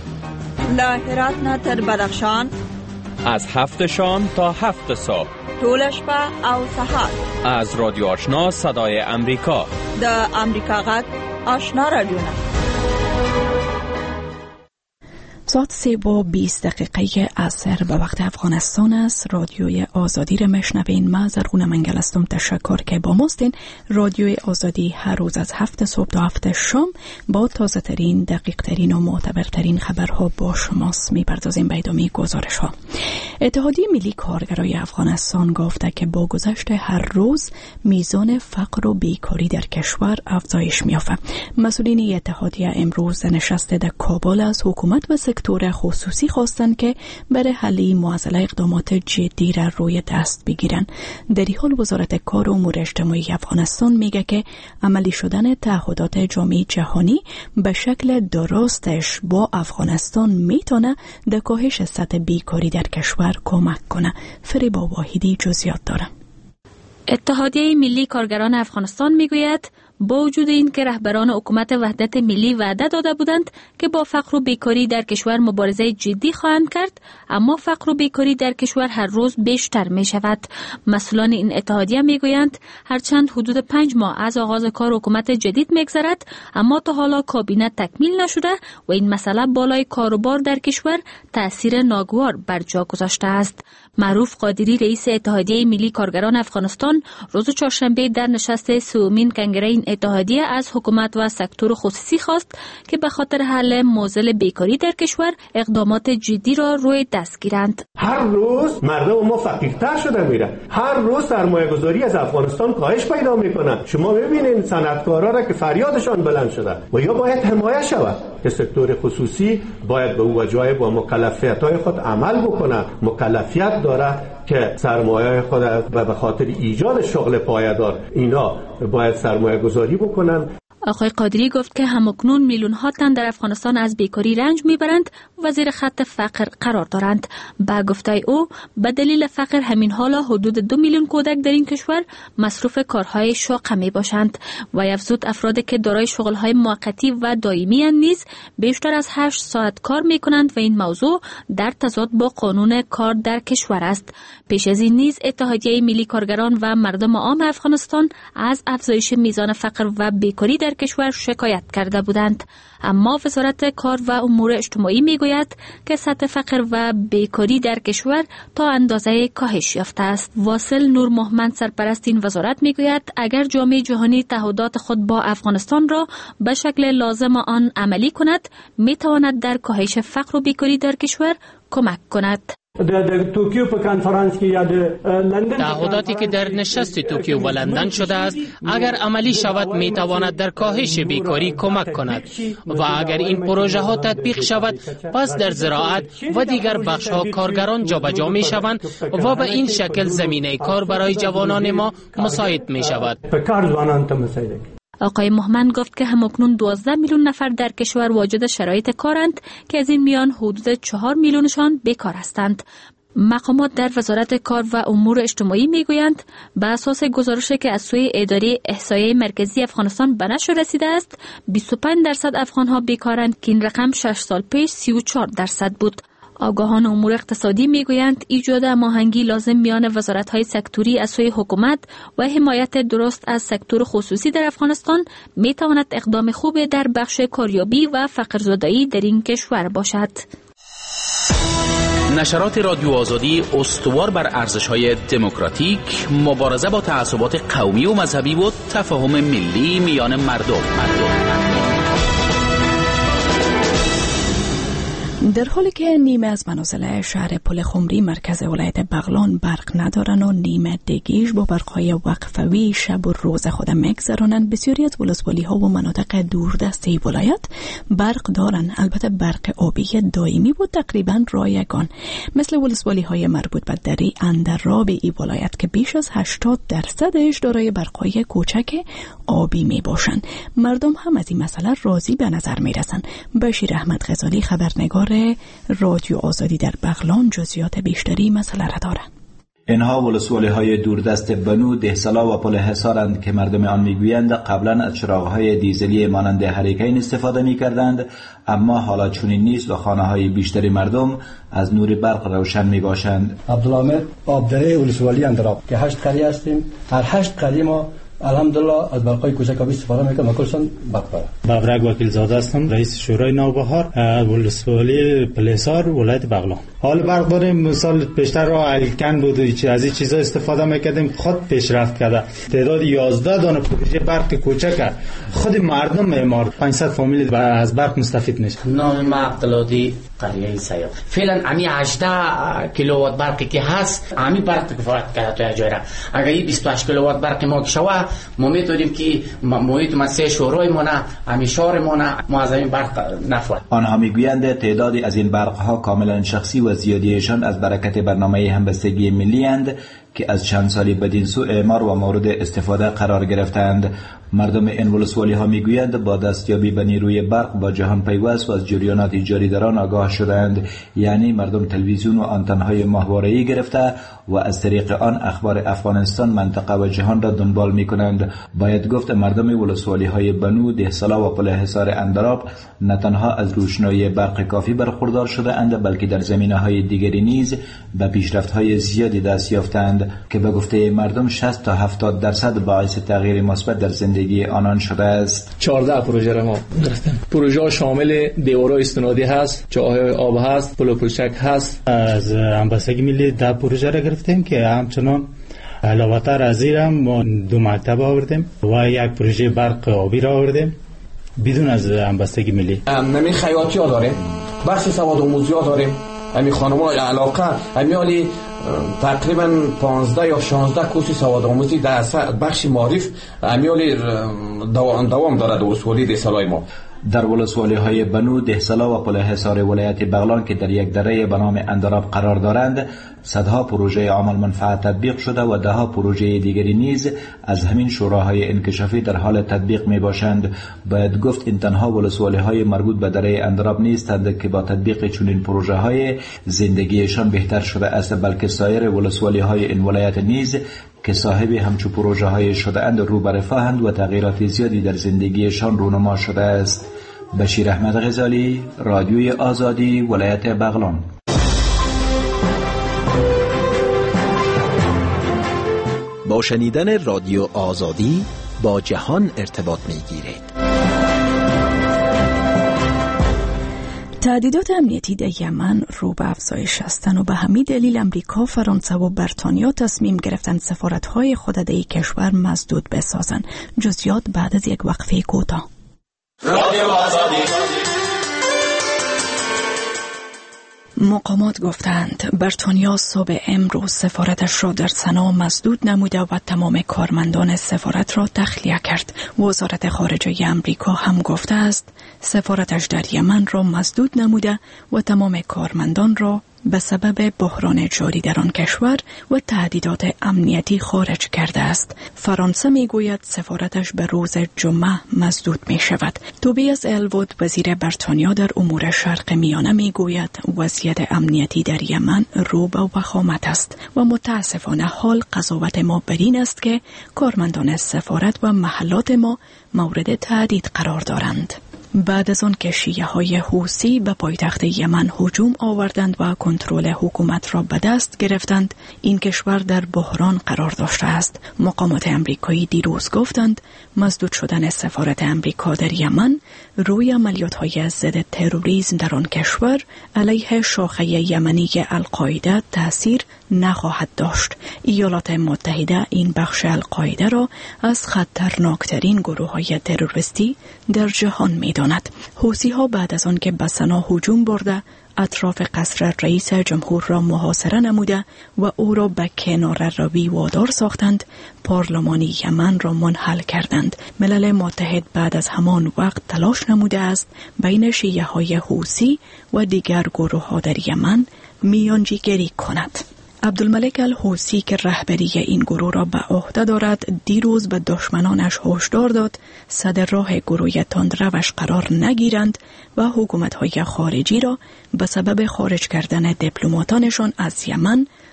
لاهرات نه تر بدخشان
از هفت شام تا هفت صبح
طول شپه او سهار
از رادیو آشنا صدای امریکا
د امریکا غږ آشنا رادیونا.
ساعت سه با بیست دقیقه عصر به وقت افغانستان است. رادیوی آزادی را میشنوین. من زرغونه منگل هستم. تشکر که با ماستین. رادیوی آزادی هر روز از هفت صبح تا هفت شام با تازه ترین، دقیق ترین و معتبرترین خبرها با شماست. میپردازیم به ادامه گزارش ها. اتحادیه ملی کارگرای افغانستان گفته که با گذشت هر روز میزان فقر و بیکاری در کشور افزایش می‌یافت. مسئولین اتحادیه امروز نشست در کابل از حکومت و سکتور خصوصی خواستند که برای حل معضل اقدامات جدی را روی دست بگیرند. در این حال وزارت کار و امور اجتماعی افغانستان میگه که عملی شدن تعهدات جامعه جهانی به شکل درستش با افغانستان میتونه در کاهش سطح بیکاری در کشور کمک کنه. فریبا واحدی جزئیات داره.
اتحادیه ملی کارگران افغانستان میگوید با وجود این که رهبران حکومت وحدت ملی وعده داده بودند که با فقر و بیکاری در کشور مبارزه جدی خواهند کرد، اما فقر و بیکاری در کشور هر روز بیشتر می شود. مسئولان این اتحادیه می گویند هرچند حدود پنج ماه از آغاز کار حکومت جدید می گذرد، اما تا حالا کابینه تکمیل نشده و این مسئله بالای کاروبار در کشور تأثیر ناگوار بر جا گذاشته است. معروف قادری رئیس اتحادیه ملی کارگران افغانستان روز چهارشنبه در نشست سومین کنگره این اتحادیه از حکومت و سکتور خصوصی خواست که به خاطر حل معضل بیکاری در کشور اقدامات جدی را روی دست گیرند.
هر روز مردم ما فقیرتر شده میره. هر روز سرمایه‌گذاری از افغانستان کاهش پیدا میکنه. شما ببینید صنعتکارا را که فریادشان بلند شده و یا باید حمایت شود که سکتور خصوصی باید به وجایب و مکلفیت‌های خود عمل بکنه. مکلفیت داره که سرمایه خود به خاطر ایجاد شغل پایدار اینا باید سرمایه گذاری بکنن.
آقای قادری گفت که همکنون میلیون ها تن در افغانستان از بیکاری رنج میبرند و زیر خط فقر قرار دارند. با گفته او به دلیل فقر همین حالا حدود دو میلیون کودک در این کشور مصروف کارهای شاق می باشند و افزود افرادی که دارای شغلهای موقتی و دائمی اند نیز بیشتر از هشت ساعت کار می کنند و این موضوع در تضاد با قانون کار در کشور است. پیش از این نیز اتحادیه ملی کارگران و مردم عام افغانستان از افزایش میزان فقر و بیکاری در کشور شکایت کرده بودند، اما وزارت کار و امور اجتماعی میگوید که سطح فقر و بیکاری در کشور تا اندازه کاهش یافته است. واصل نور محمد سرپرست این وزارت میگوید اگر جامعه جهانی تعهدات خود با افغانستان را به شکل لازم آن عملی کند میتواند در کاهش فقر و بیکاری در کشور کمک کند.
تعهداتی که در نشست توکیو و لندن شده است اگر عملی شود می تواند در کاهش بیکاری کمک کند و اگر این پروژه ها تطبیق شود پس در زراعت و دیگر بخش ها کارگران جابجا می شوند و به این شکل زمینه کار برای جوانان ما مساعد می شود.
آقای محمد گفت که همکنون دوازده میلیون نفر در کشور واجد شرایط کارند که از این میان حدود چهار میلیونشان بیکار هستند. مقامات در وزارت کار و امور اجتماعی میگویند به اساس گزارشی که از سوی اداره احصایه مرکزی افغانستان به نشر رسیده است بیست و پنج درصد افغانها بیکارند که این رقم شش سال پیش سی و چهار درصد بود. آگاهان امور اقتصادی میگویند ایجاد هماهنگی لازم میان وزارت‌های سکتوری از سوی حکومت و حمایت درست از سکتور خصوصی در افغانستان میتواند اقدام خوب در بخش کاریابی و فقرزدایی در این کشور باشد.
نشرات رادیو آزادی استوار بر ارزش‌های دموکراتیک، مبارزه با تعصبات قومی و مذهبی و تفاهم ملی میان مردم. مردم.
در حالی که نیمه از منازل شهر پل خمری مرکز ولایت بغلان برق ندارن و نیمه دیگیش با برقهای وقفوی شب و روز خود میگذرانند، بسیاری از ولسوالی ها و مناطق دوردست ای ولایت برق دارن. البته برق آبی دائمی بود تقریبا رایگان، مثل ولسوالی های مربوط به دری اندراب ای ولایت که بیش از هشتاد درصدش دارای برقهای کوچک آبی می باشند. مردم هم از این مسئله راضی به نظر می رسند. بشیر احمد غزالی خبرنگار رادیو آزادی در بغلان جزئیات بیشتری مسئله را دارد.
اینها ولسوالی‌های دوردست بنو، دهسلا و پل حصارند که مردم آن میگویند قبلا از چراغ‌های دیزلی مانند هریکین استفاده می‌کردند، اما حالا چنین نیست و خانه‌های بیشتری مردم از نور برق روشن میباشند.
عبدالحمید آبدره ولسوالی اندراب که هشت قریه هستیم، هر هشت قریه ما الحمدلله از برقای کوچکابی استفاده میکنم و کلشون برق داره.
بابرک وکیل زاده هستم، رئیس شورای نوبهار ولسوالی پلحصار ولایت بغلان. حال برق داریم، مثال پیشتر راه الکن بود و از این چیزا استفاده میکردیم، خود پیشرفت کرده. تعداد یازده دانه پروژه برق کوچک خود مردم معمار پانصد فامیل از برق مستفید میشه.
نام ما عبدالهادی قریه سیاه. فعلا امی هجده کیلووات برقی که هست امی برق کفایت کرده تو اجاره. اگر این بیست و هشت کیلووات برقی ما کشوا ما میتونیم که محیط مسیح شورای ما نه امی شهر ما نه ما از این برق نفوت.
آنها میگویند تعدادی از این برق ها کاملا شخصی و زیادیشان از برکت برنامه همبستگی ملی اند که از چند سالی بدین سو اعمار و مورد استفاده قرار گرفتند. مردم این ولسوالی ها میگویند با دستیابی به نیروی برق با جهان پیوست و از جریانات جاری در آن آگاه شدند، یعنی مردم تلویزیون و آنتن‌های ماهواره‌ای گرفته و از طریق آن اخبار افغانستان، منطقه و جهان را دنبال میکنند. باید گفت مردم ولسوالی های بنو، دهسلا و پل حصار اندراب نه تنها از روشنایی برق کافی برخوردار شده اند، بلکه در زمینه‌های دیگری نیز به پیشرفت‌های زیادی دست یافتند که به گفته مردم شصت تا هفتاد درصد باعث تغییر مثبت در زندگی آنان شده است.
چهارده پروژه را ما گرفتیم. پروژه شامل دیوارهای استنادی هست، چاهای آب هست، پل کوچک هست.
از همبستگی ملی ده پروژه را گرفتیم که همچنان علاوه‌تر از این هم ما دو مکتب آوردیم و یک پروژه برق آبی را آوردیم بدون از همبستگی ملی.
نمی خیاطی ها داریم، بخش سواد آموزی ها داریم. امی خانم‌ها علاقه امیالی تقریبا پانزده یا شانزده کورس سواد آموزی در بخش معرف امیالی دوام دوام دارد ولسوالی دهسلای ما.
در ولسوالی های بنو، دهسلا و پل حصار ولایت بغلان که در یک دره به نام اندراب قرار دارند، صدها پروژه عامل منفعت تطبیق شده و دهها پروژه دیگری نیز از همین شوراهای انکشافی در حال تطبیق می باشند. باید گفت این تنها ولسوالی های مربوط به دره اندراب نیستند که با تطبیق چنین پروژه های زندگیشان بهتر شده است، بلکه سایر ولسوالی های این ولایت نیز که صاحب همچو پروژه های شده اند رو به رفاهند و تغییرات زیادی در زندگیشان رونما شده است. بشیر احمد غزالی، رادیوی آزادی، ولایت بغلان.
با شنیدن رادیو آزادی با جهان ارتباط می‌گیرید.
تهدیدات امنیتی در یمن رو به افزایش هستند و به همین دلیل امریکا، فرانسه و بریتانیا تصمیم گرفتند سفارت‌های خود در این کشور مسدود بسازند. جزئیات بعد از یک وقفه کوتاه. رادیو آزادی. مقامات گفتند بریتانیا صبح امروز سفارتش را در سنا مسدود نموده و تمام کارمندان سفارت را تخلیه کرد. وزارت خارجه امریکا هم گفته است سفارتش در یمن را مسدود نموده و تمام کارمندان را به سبب بحران جاری در آن کشور و تهدیدات امنیتی خارج کرده است. فرانسه میگوید سفارتش به روز جمعه مسدود می شود. توبیاس الوود، وزیر بریتانیا در امور شرق میانه، میگوید وضعیت امنیتی در یمن رو به وخامت است و متاسفانه حال قضاوت ما بر این است که کارمندان سفارت و محلات ما مورد تهدید قرار دارند. بعد از آن که شیعه های حوثی به پایتخت یمن هجوم آوردند و کنترل حکومت را به دست گرفتند، این کشور در بحران قرار داشته است. مقامات امریکایی دیروز گفتند مسدود شدن سفارت امریکا در یمن روی عملیات های ضد تروریسم در آن کشور علیه شاخه یمنی القاعده تأثیر نخواهد داشت. ایالات متحده این بخش القاعده را از خطرناکترین گروه های تروریستی در جهان می داند. حوثی ها بعد از آن که به سنا هجوم برده اطراف قصر رئیس جمهور را محاصره نموده و او را به کنار روی وادار ساختند، پارلمان یمن را منحل کردند. ملل متحد بعد از همان وقت تلاش نموده است بین شیعه های حوثی و دیگر گروه ها در یمن میانجیگری کند. عبدالملک الحوثی که رهبری این گروه را به عهده دارد، دیروز به دشمنانش هشدار داد صدر راه گروه تندروش قرار نگیرند و حکومت‌های خارجی را به سبب خارج کردن دیپلماتانشان از یمن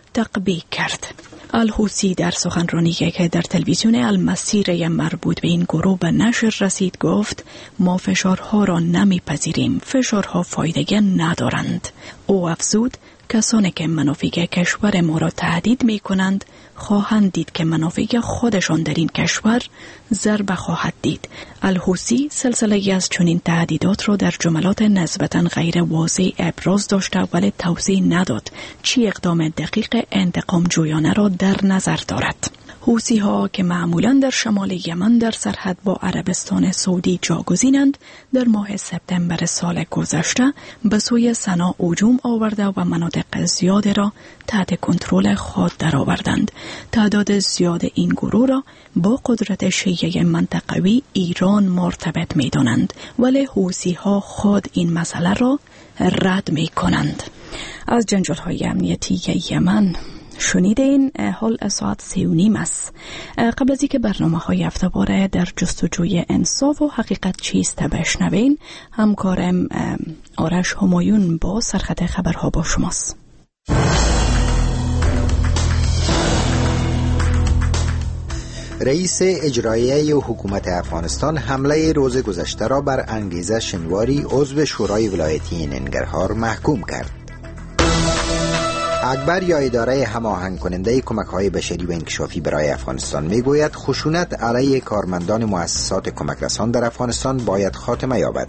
تقبیح کرد. الحوسی در سخنرانی که در تلویزیون المسیر مربوط به این گروه به نشر رسید گفت ما فشارها را نمیپذیریم، فشارها فایده ندارند. او افزود کسانی که منافع کشور ما را تهدید می کنند خواهند دید که منافع خودشان در این کشور ضربه خواهد دید. الحوسی سلسله از چنین تهدیدات را در جملات نسبتاً غیر واضح ابراز داشته ولی توضیح نداد چی اقدام دقیق انتقام جویانه را در نظر دارد. حوثی ها که معمولاً در شمال یمن در سرحد با عربستان سعودی جاگزینند در ماه سپتامبر سال گذشته به سوی صنعا هجوم آورده و مناطق زیاد را تحت کنترل خود درآوردند. تعداد زیاد این گروه را با قدرت شیعه منطقوی ایران مرتبط می دانند ولی حوثی ها خود این مسئله را رد می کنند. از جنجال های امنیتی یمن شنیدین. حال ساعت سی و نیم است. قبل از اینکه برنامه های هفته‌واره در جستجوی انصاف و حقیقت چیست بشنوین، همکارم آرش همایون با سرخط خبرها با شماست.
رئیس اجرایی حکومت افغانستان حمله روز گذشته را بر انگیزه شنواری عضو شورای ولایتی ننگرهار محکوم کرد. اکبر یا اداره هماهنگ کننده کمک‌های بشری و انکشافی برای افغانستان میگوید خشونت علیه کارمندان مؤسسات کمک رسان در افغانستان باید خاتمه یابد.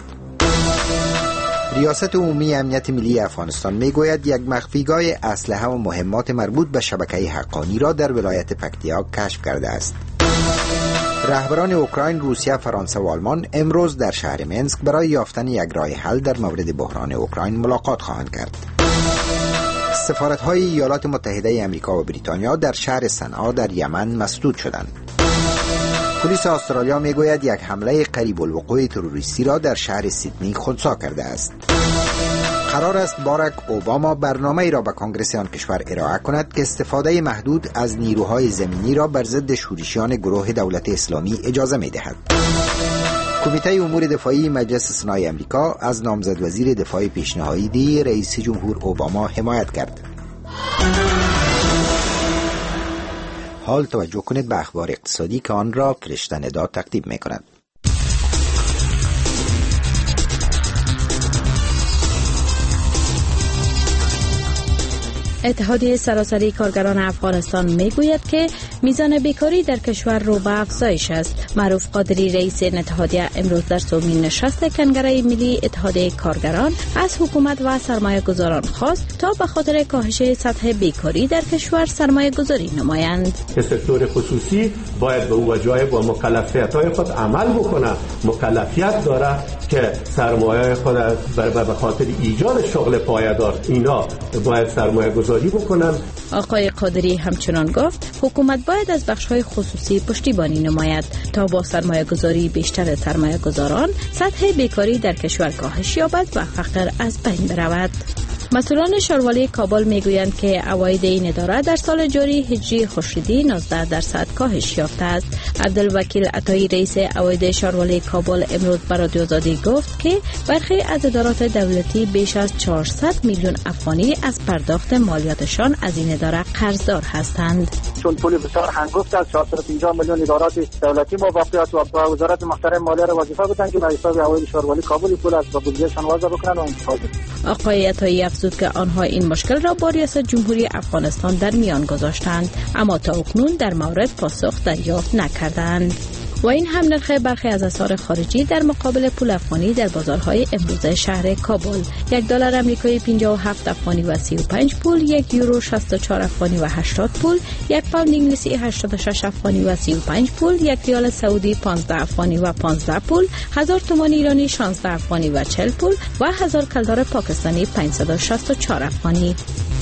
ریاست عمومی امنیت ملی افغانستان میگوید یک مخفیگاه اسلحه و مهمات مربوط به شبکه حقانی را در ولایت پکتیا کشف کرده است. رهبران اوکراین، روسیه، فرانسه و آلمان امروز در شهر منسک برای یافتن یک راه حل در مورد بحران اوکراین ملاقات خواهند کرد. سفارت‌های ایالات متحده آمریکا و بریتانیا در شهر صنعا در یمن مسدود شدند. پلیس استرالیا میگوید یک حمله قریب الوقوع تروریستی را در شهر سیدنی خنثی کرده است. قرار است باراک اوباما برنامه‌ای را به کنگره آن کشور ارائه کند که استفاده محدود از نیروهای زمینی را بر ضد شورشیان گروه دولت اسلامی اجازه می‌دهد. کمیته امور دفاعی مجلس سنای امریکا از نامزد وزیر دفاع پیشنهادی رئیس جمهور اوباما حمایت کرد. حال توجه کنید به اخبار اقتصادی که آن را فرشته ندا تقدیم می‌کند.
اتحادیه سراسری کارگران افغانستان میگوید که میزان بیکاری در کشور رو به افزایش است. معروف قادری رئیس این اتحادیه امروز در سومین نشست کنگره ملی اتحادیه کارگران از حکومت و سرمایه گذاران خواست تا به خاطر کاهش سطح بیکاری در کشور سرمایه گذاری نمایند.
سکتور خصوصی باید به واجب و مکلفیت‌های خود عمل بکنه. مکلفیت داره که سرمایه خود به خاطر ایجاد شغل پایدار اینا باید سرمایه گذاری بکنن.
آقای قادری همچنان گفت حکومت باید از بخش‌های خصوصی پشتیبانی نماید تا با سرمایه گذاری بیشتر سرمایه گذاران سطح بیکاری در کشور کاهش یابد و فقر از بین برود. مسئولان شاروالی کابل میگویند که عواید این اداره در سال جاری هجری خورشیدی نوزده درصد کاهش یافته است. عبدالوکیل عطایی رئیس عواید شاروالی کابل امروز به رادیو آزادی گفت که برخی از ادارات دولتی بیش از چهارصد میلیون افغانی از پرداخت مالیاتشان از این اداره قرضدار هستند.
چون پول بسیار هنگفت است، چهارصد و پنجاه میلیون ادارات دولتی موافقت و با وزارت محترم مالیه را وظیفه بودند که به حساب عواید شاروالی کابل پول از بودجهشان وضع بکنند و انتقال کنند. آقای عطایی افزود که آنها این مشکل را با ریاست جمهوری افغانستان در میان گذاشتند اما تا اکنون در مورد پاسخ دریافت نکردند. و این هم نرخ برخی از اسعار خارجی در مقابل پول افغانی در بازارهای امروز شهر کابل. یک دلار آمریکایی پنجاه و هفت افغانی و سی و پنج پول، یک یورو شصت و چهار افغانی و هشتاد پول، یک پوند انگلیسی هشتاد و شش افغانی و سی و پنج پول، یک ریال سعودی پانزده افغانی و پانزده پول، هزار تومان ایرانی شانزده افغانی و چهل پول و هزار کلدار پاکستانی پانصد و شصت و چهار افغانی.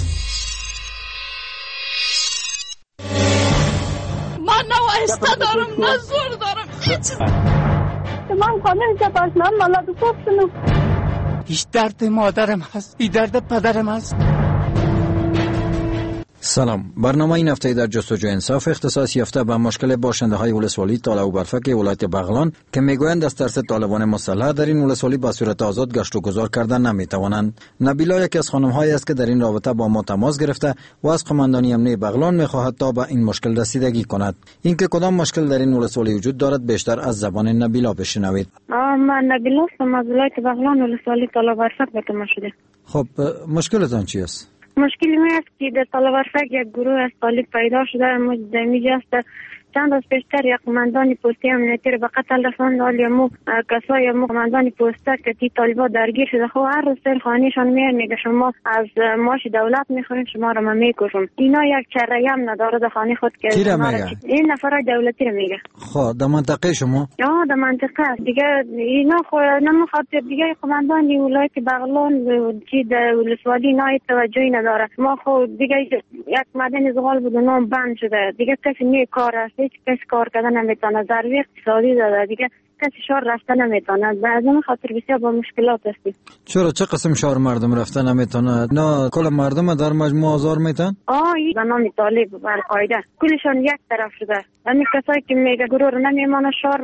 آهسته دارم نه زور دارم هیچ
من خانم که پاشنم مالا دو پوکسنو
هیچ درد مادرم هست، این درد پدرم هست.
سلام. برنامه این هفته در جستجوی انصاف اختصاص یافته به مشکل باشنده های ولسوالی تاله و برفک ولایت بغلان که میگویند از ترس طالبان مسلح در این ولسوالی به صورت آزاد گشت و گذار کردن نمیتوانند. نبیلا یکی از خانم هایی است که در این رابطه با ما تماس گرفته و از قماندانی امنیه بغلان میخواهد تا به این مشکل رسیدگی کند. اینکه کدام مشکل در این ولسوالی وجود دارد بیشتر از زبان نبیلا بشنوید.
من نبیلا هستم از ولایت بغلان ولسوالی تاله و برفک به ما شده.
خب مشکلتان چی است؟
مشکلی می است که در تاله و برفک یک گروه از طالب پیدا شده در میجه است. چند روز پیشتر یک قماندان پستی امنیتی رو به قتل رساند. ولی مو کسای مو قماندان پسته که تی طالبا درگیر شده خب هر روز سر خانهشان میاد میگه شما از معاش دولت میخورین شما رو ما میکشم. اینا یک چره هم نداره در خانه خود که این نفرای دولتی رو میگه.
خب در منطقه شما؟
آه در منطقه دیگه اینا خو نمو خاطر دیگه قماندان ولایت بغلان چی در ولسوالی نای توجهی نداره. ما خو دیگه یک مدن زغال بود نام بند شده دیگه کسی نی کار است هیچ کسی کار کردن نمیتونه. ضربی اقتصادی داده دیگه کسی شهر رفته نمیتونه. از اون خاطر بسیار با مشکلات هستی.
چرا چه قسم شهر مردم رفته نمیتونه؟ نه کل مردم در مجموع آزار میتن؟
آه این به نام طالب بر قاعده کلشان یک طرف شده. همین کسایی که میگه گروه رو نمیمانه شهر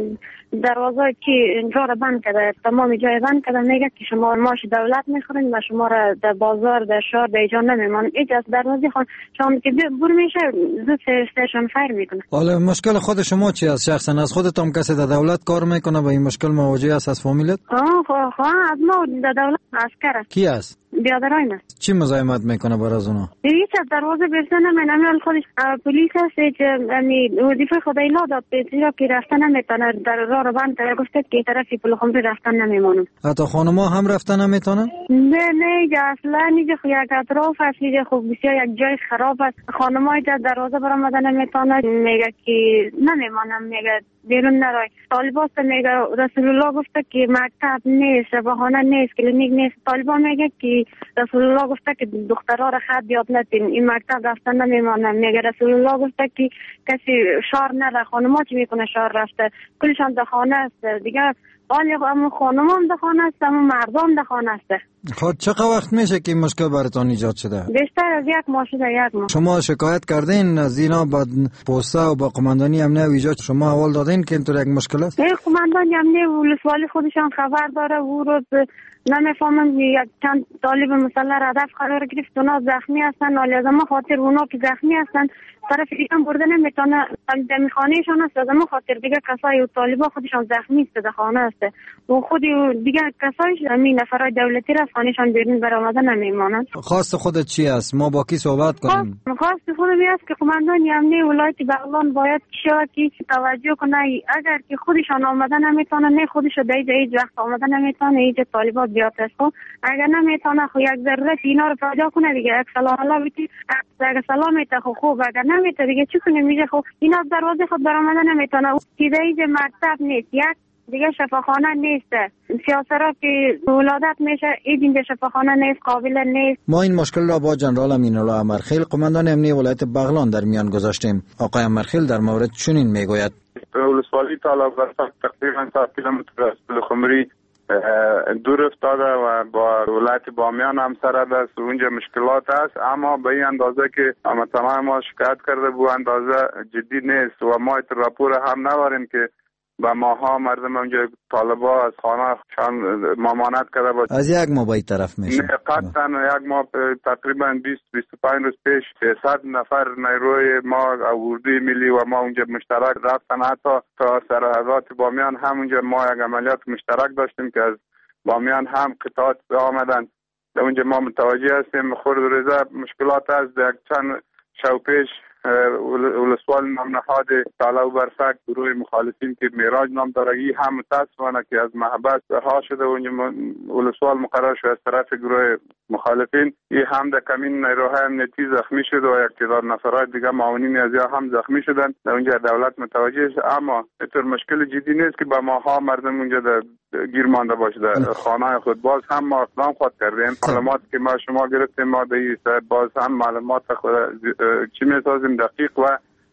دروازه که اینجا رو بند کرده تمام جای بند کرده میگه که شما معاش دولت میخورین و شما را در بازار در شهر در اینجا نمیمانه. ایج از دروازه خان شما که بور میشه زود سرشان فایر میکنه.
حالا مشکل خود شما چی است شخصا؟ از خودتون کسی در دولت کار میکنه با این مشکل مواجه است از فامیلت؟
آه خواه خواه از ما در دولت عسکر است.
کی است؟
بیادرین است.
چی مزاحمت میکنه بر از اونا؟
هیچ از دروازه برسه نمیتونه. خودش پلیس است که وظیفه خدای لا داد پیچیده که رفتن نمیتونه در راه رو بند کرده گفته که طرفی پلخمری رفتن نمیمونم.
حتی خانم‌ها هم رفتن نمیتونن؟
نه نه اصلا اینجا خو یک اطراف است اینجا خو بسیار یک جای خراب است. خانم‌ها اینجا دروازه برآمدن نمیتونه میگه که نمیمونم میگه بیرون نرای. طالبات میگه رسول الله گفته که مکتب نیست بهانه نیست کلینیک نیست. طالبا میگه که رسول الله گفته که دخترها را خط یاد نتین این مکتب رفتن نمیمانن. میگه رسول الله گفته که کسی شهر نره. خانم‌ها چی میکنه شهر رفته کلشان در خانه است دیگه. ولی هم خانم هم در خانه است هم مردم در خانه است.
خب چقدر وقت میشه که این مشکل براتون ایجاد شده؟
بیشتر از یک ماه شده. یک ماه.
شما شکایت کردین از اینا با پسته و با قماندانی امنیه ایجاد شما اول دادین که اینطور یک مشکل است؟
قماندانی امنیه ولسوالی خودشان خبر داره. او روز نمیفهمم یک چند طالب مسلح را هدف قرار گرفت. اونا زخمی هستن ولی از ما خاطر اونا که زخمی هستن طرف دیگه هم برده نمیتونه در خانهشان است. از ما خاطر دیگه کسای طالبا خودشان زخمی است در خانه است و خود دیگه کسایش همین نفرای دولتی را خانهشان بیرون برآمده نمیمانند.
خواست خودت چی است؟ ما با کی صحبت کنیم؟
خواست خودم است که قماندان امنیه ولایت بغلان باید شاکی توجه کنه. اگر که خودشان آمده نمیتونه نه خودشو در هیچ وقت آمده نمیتونه هیچ طالبات بیاد است. اگر نمیتونه خو یک ضرورت اینا رو پیدا کنه دیگه یک سلام الله بیتی اگر سلامت خو خوب اگر نمیتونه دیگه چی کنه میگه خب اینا دروازه خود برآمده نمیتونه. دیگه هیچ مکتب نیست یک دیگه شفاخانه نیست. سیاسرا که ولادت میشه این شفاخانه نیست قابل نیست.
ما این مشکل را با جنرال امین‌الله امرخیل قماندان امنیه ولایت بغلان در میان گذاشتیم. آقای امرخیل در مورد چنین میگوید.
ولسوالی تاله و برفک تقریبا صد کیلومتر از پلخمری دور افتاده و با ولایت بامیان هم سرد است. اونجا مشکلات است اما به این اندازه که اما تمام ما شکایت کرده بود اندازه جدی نیست و ما راپور هم نداریم که با ماها مردم اونجا طالبا از خانه شان مامانت کرده بود.
از یک ماه باید طرف میشه؟
نه قطعا یک ماه تقریبا بیست بیست و پنج روز پیش صد نفر نیروی ما اردوی ملی و ما اونجا مشترک رفتن. حتی تا سرحدات بامیان هم اونجا ما یک عملیات مشترک داشتیم که از بامیان هم قطعات آمدن. در اونجا ما متوجه هستیم خورد و ریزه مشکلات است. یک چند شو پیش ولسوال نام نهاد تاله و برفک گروه مخالفین که میراج نام دارگی هم متاسفانه که از محبت رها شده و ولسوال مقرر شد از طرف گروه مخالفین. این هم در کمین نیروهای امنیتی زخمی شد و یک تعداد نفرات دیگه معاونین از هم زخمی شدن. در اونجا دولت متوجه شد اما اینطور مشکل جدی نیست که با ماها مردم اونجا در گیر مانده باشه در خانه خود. باز هم ما اقدام خود کردیم. معلومات که ما شما گرفتیم ما در باز هم معلومات خود چی میسازیم دقیق و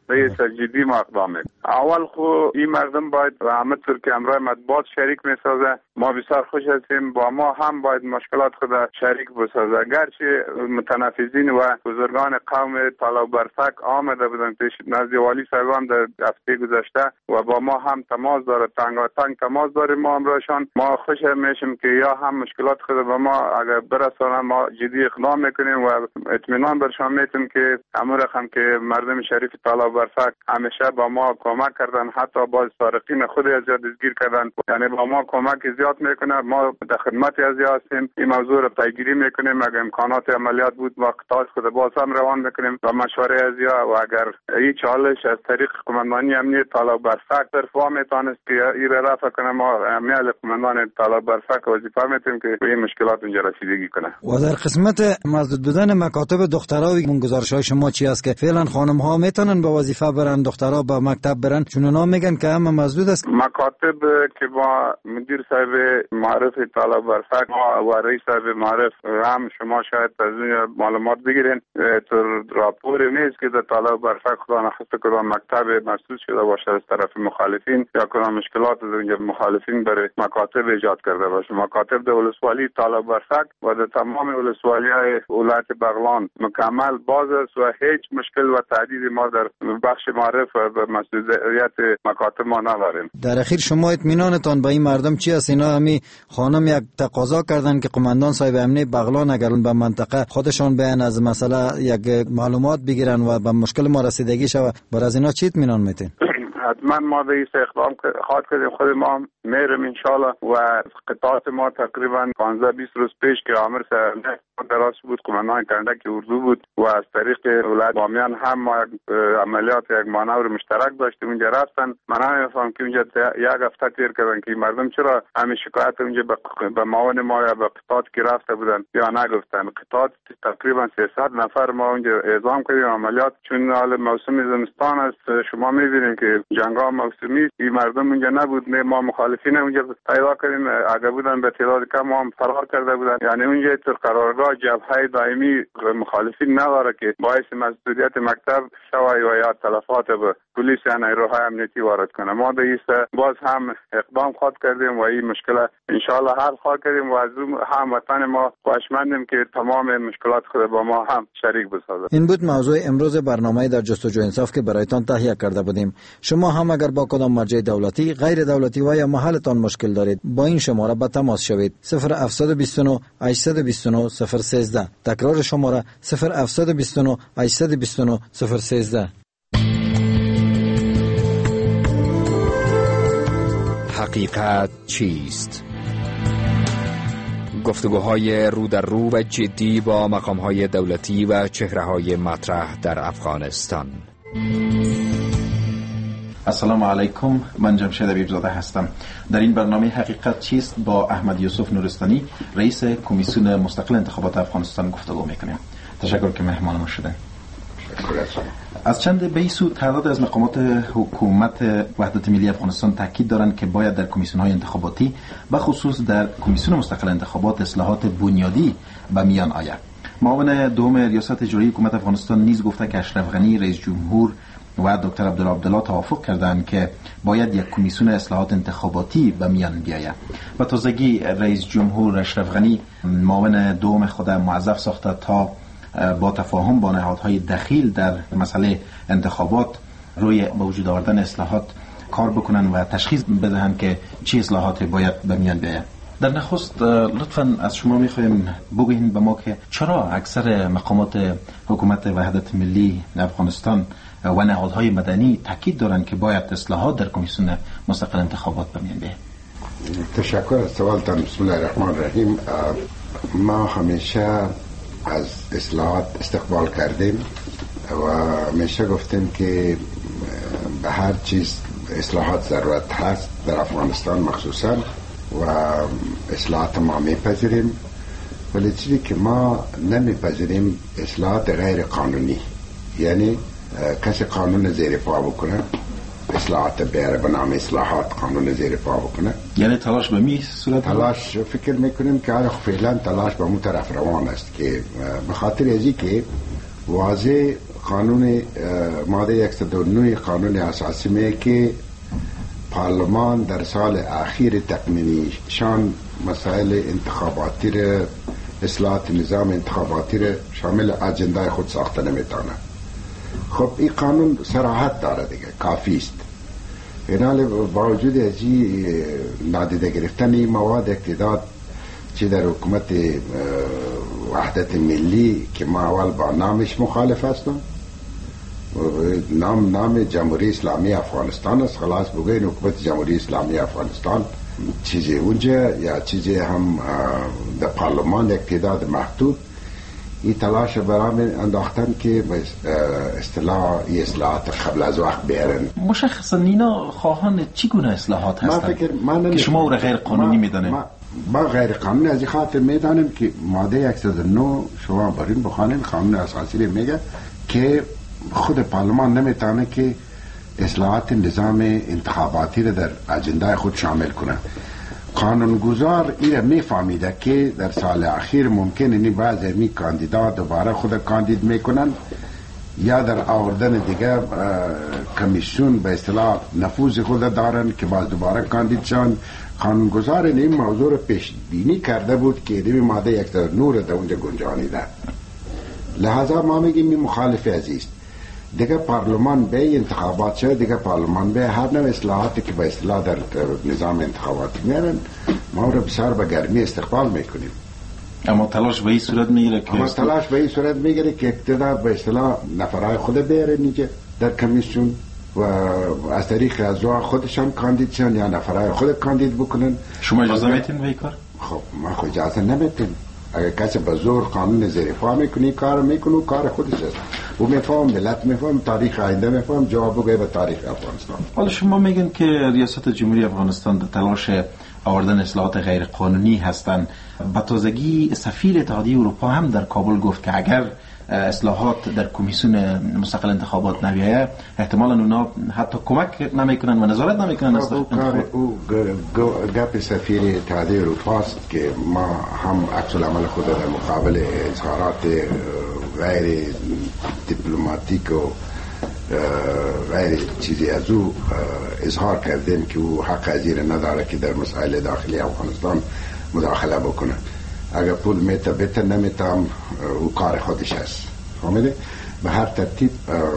به جدی ما اقدام میکنیم. اول خو این مردم باید همه طور که امرای مطبوعات شریک میسازه، ما بسیار خوش هستیم، با ما هم باید مشکلات خود شریک بسازه. اگرچه متنفذین و بزرگان قوم طالب برفک آمده بودن پیش نزد والی صاحبان در هفته گذشته و با ما هم تماس داره، تنگ تنگ تماس داریم ما امرایشان. ما خوش میشیم که یا هم مشکلات خود به ما اگر برسانه ما جدی اقدام میکنیم و اطمینان برشان میتیم که همون رقم که مردم شریف طالب برفک همیشه با ما کمک کردن، حتی با سارقین خود از یاد دستگیر کردن، یعنی با ما کمک زیاد میکنه. ما در خدمت از هستیم، این موضوع را پیگیری میکنیم. اگر امکانات عملیات بود وقتاش خود باز هم روان میکنیم و مشوره از یا و اگر این چالش از طریق قماندانی امنیت طالب برفک طرفا میتونست که این را رفع کنه، ما امیال قماندان طالب برفک وظیفه میتیم که به این مشکلات اونجا رسیدگی کنه.
و در قسمت محدود بودن مکاتب دختراوی من گزارش های شما چی است که فعلا خانم ها میتونن به وظیفه برن، دخترها به مکتب برن، چون اونا میگن که همه مسدود است؟ مکاتب
که با مدیر صاحب معرف طالب برفک و رئیس صاحب معرف هم شما شاید از اون معلومات بگیرین، تو راپور نیست که در طالب برفک خدا نخسته کدام مکتب مسدود شده باشه از طرف مخالفین یا کدام مشکلات از اونجا مخالفین برای مکاتب ایجاد کرده باشه. مکاتب در ولسوالی طالب برفک و در تمام ولسوالی های ولایت بغلان مکمل باز است و هیچ مشکل و تهدید ما در بخش معرف و به مسئولیت مکاتب ما نداریم.
در اخیر شما اطمینانتان به این مردم چی است؟ اینا همی خانم یک تقاضا کردن که قماندان صاحب امنیت بغلان اگر به منطقه خودشان بیان از مسئله یک معلومات بگیرن و به مشکل ما رسیدگی شود، بر از اینا چی اطمینان میتین؟
حتما ما به این اقدام خواهد کردیم، خود ما میرم انشالله و قطعات ما تقریبا پانزده بیست روز پیش که آمر سرنه دراز بود قماندان کندک اردو بود و از طریق ولایت بامیان هم ما عملیات یک مانور مشترک داشتیم اونجا رفتن. من نمیفهم که اونجا یک هفته تیر کردن که مردم چرا همین شکایت اونجا به معاون ما یا به قطعات که رفته بودن یا نگفتن. قطعات تقریبا سیصد نفر ما اونجا اعزام کردیم عملیات، چون حال موسم زمستان است، شما میبینید که جنگا موسمی این مردم اونجا نبود، نه ما مخالفین اونجا پیدا کردیم، اگه بودن به تعداد کم هم فرار کرده بودن. یعنی اونجا تر قرارگاه جبهه دائمی مخالفین نداره که باعث مسئولیت مکتب شوی و یا تلفات به پلیس یا نیروهای امنیتی وارد کنه. ما به این باز هم اقدام خواهد کردیم و این مشکل انشالله حل خواهد کردیم و از هم وطن ما خواهشمندیم که تمام مشکلات خود با ما هم شریک بسازد.
این بود موضوع امروز برنامه در جستجو انصاف که برایتان تهیه کرده بودیم. شما هم اگر با کدام مرجع دولتی، غیر دولتی و یا محلتان مشکل دارید، با این شماره به تماس شوید. صفر هفتصد و بیست و نه هشتصد و بیست و نه صفر سیزده. تکرار شماره صفر هفتصد و بیست و نه هشتصد و بیست و نه صفر سیزده.
حقیقت چیست؟ گفتگوهای رو در رو و جدی با مقامهای دولتی و چهره‌های مطرح در افغانستان.
السلام علیکم، من جمشید حبیبزاده هستم. در این برنامه حقیقت چیست با احمد یوسف نورستانی، رئیس کمیسیون مستقل انتخابات افغانستان گفتگو میکنیم. تشکر که مهمان ما شده. از چند بیسو تعداد از مقامات حکومت وحدت ملی افغانستان تاکید دارند که باید در کمیسیون‌های انتخاباتی و خصوص در کمیسیون مستقل انتخابات اصلاحات بنیادی به میان آید. معاون دوم ریاست اجرایی حکومت افغانستان نیز گفته که اشرف غنی رئیس جمهور و دکتر عبدالله عبدالله توافق کردند که باید یک کمیسیون اصلاحات انتخاباتی به میان بیاید. و تازگی رئیس جمهور اشرف غنی معاون دوم خود موظف ساخته تا با تفاهم با نهادهای دخیل در مسئله انتخابات روی به وجود آوردن اصلاحات کار بکنن و تشخیص بدهند که چه اصلاحاتی باید به میان بیاید. در نخست لطفاً از شما میخوایم بگویید به ما که چرا اکثر مقامات حکومت وحدت ملی افغانستان و نهادهای مدنی تاکید دارند که باید اصلاحات در کمیسیون مستقل انتخابات به میان بیاید.
تشکر از سوالتان. بسم الله الرحمن الرحیم. ما همیشه از اصلاحات استقبال کردیم و همیشه گفتیم که به هر چیز اصلاحات ضرورت هست در افغانستان مخصوصا و اصلاحات ما میپذیریم، ولی چیزی که ما نمیپذیریم اصلاحات غیر قانونی، یعنی کسی قانون زیر پا بکنه، اصلاحات بیاره به نام اصلاحات قانون زیر پا بکنه،
یعنی تلاش به می صورت
تلاش فکر میکنیم که فعلا تلاش به اون طرف روان است که به خاطر ازی که واضح قانون ماده صد و نه قانون اساسی میگه که پارلمان در سال اخیر تکمیلی شان مسائل انتخاباتی را، اصلاحات نظام انتخاباتی را شامل اجندای خود ساخته نمیتونه. خب این قانون صراحت داره دیگه، کافی است. اینال با وجود از این نادیده گرفتن این مواد اقتداد چه در حکومت وحدت ملی که ما اول با نامش مخالف هستم، نام نام جمهوری اسلامی افغانستان است، خلاص بگوین حکومت جمهوری اسلامی افغانستان چیزی اونجا یا چیزی هم در پارلمان اقتداد محدود. این تلاش برای انداختن که اصطلاح ای اصلاحات قبل از وقت بیارن.
مشخصا اینا خواهان چی گونه اصلاحات هستند که شما او را غیر قانونی میدانید؟
ما غیر قانونی از این خاطر میدانیم که ماده صد و نه شما برین بخوانین قانون اساسی میگه که خود پارلمان نمیتونه که اصلاحات نظام انتخاباتی را در اجندای خود شامل کنه. قانونگذار این را میفهمیده که در سال اخیر ممکن اینی بعض امی کاندیدا دوباره خود کاندید میکنن یا در آوردن دیگه کمیسیون به اصطلاح نفوذ خود دارن که باز دوباره کاندید شن. قانونگذار این موضوع را پیش بینی کرده بود که این ماده صد و نه در اونجا گنجانیده. لحاظا ما میگیم این مخالف عزیز دیگه پارلمان به انتخابات شد، دیگه پارلمان به هر نوع اصلاحاتی که به اصطلاح در نظام انتخاباتی میارن ما رو بسیار به گرمی استقبال میکنیم.
اما تلاش به این صورت میگیره که
اما تلاش به این صورت میگیره که اقتدار به اصطلاح نفرای خود بیاره نیجه در کمیسیون و از طریق ازوا خودشان کاندید شن یا نفرای خود کاندید بکنن.
شما اجازه میتین به این کار؟
خب ما خود اجازه نمیتیم. اگر کسی به زور قانون زیرپا میکنی کار میکنه کار خودش است. او میفهم ملت میفهم تاریخ آینده میفهم جواب بگه به تاریخ افغانستان.
حالا شما میگن که ریاست جمهوری افغانستان در تلاش آوردن اصلاحات غیر قانونی هستند. به تازگی سفیر اتحادیه اروپا هم در کابل گفت که اگر اصلاحات در کمیسیون مستقل انتخابات نمیایه احتمالاً اونا حتی کمک نمیکنن و نظارت نمیکنن از
انتخابات. او گپ سفیر اتحادیه اروپا است که ما هم عکس العمل خود در مقابل اظهارات غیر دیپلماتیک و غیر چیزی از او اظهار کردیم که او حق ازیر نداره که در مسائل داخلی افغانستان مداخله بکنه. اگر پول میته بهتر نمیتم او کار خودش هست. فهمیده؟ به هر ترتیب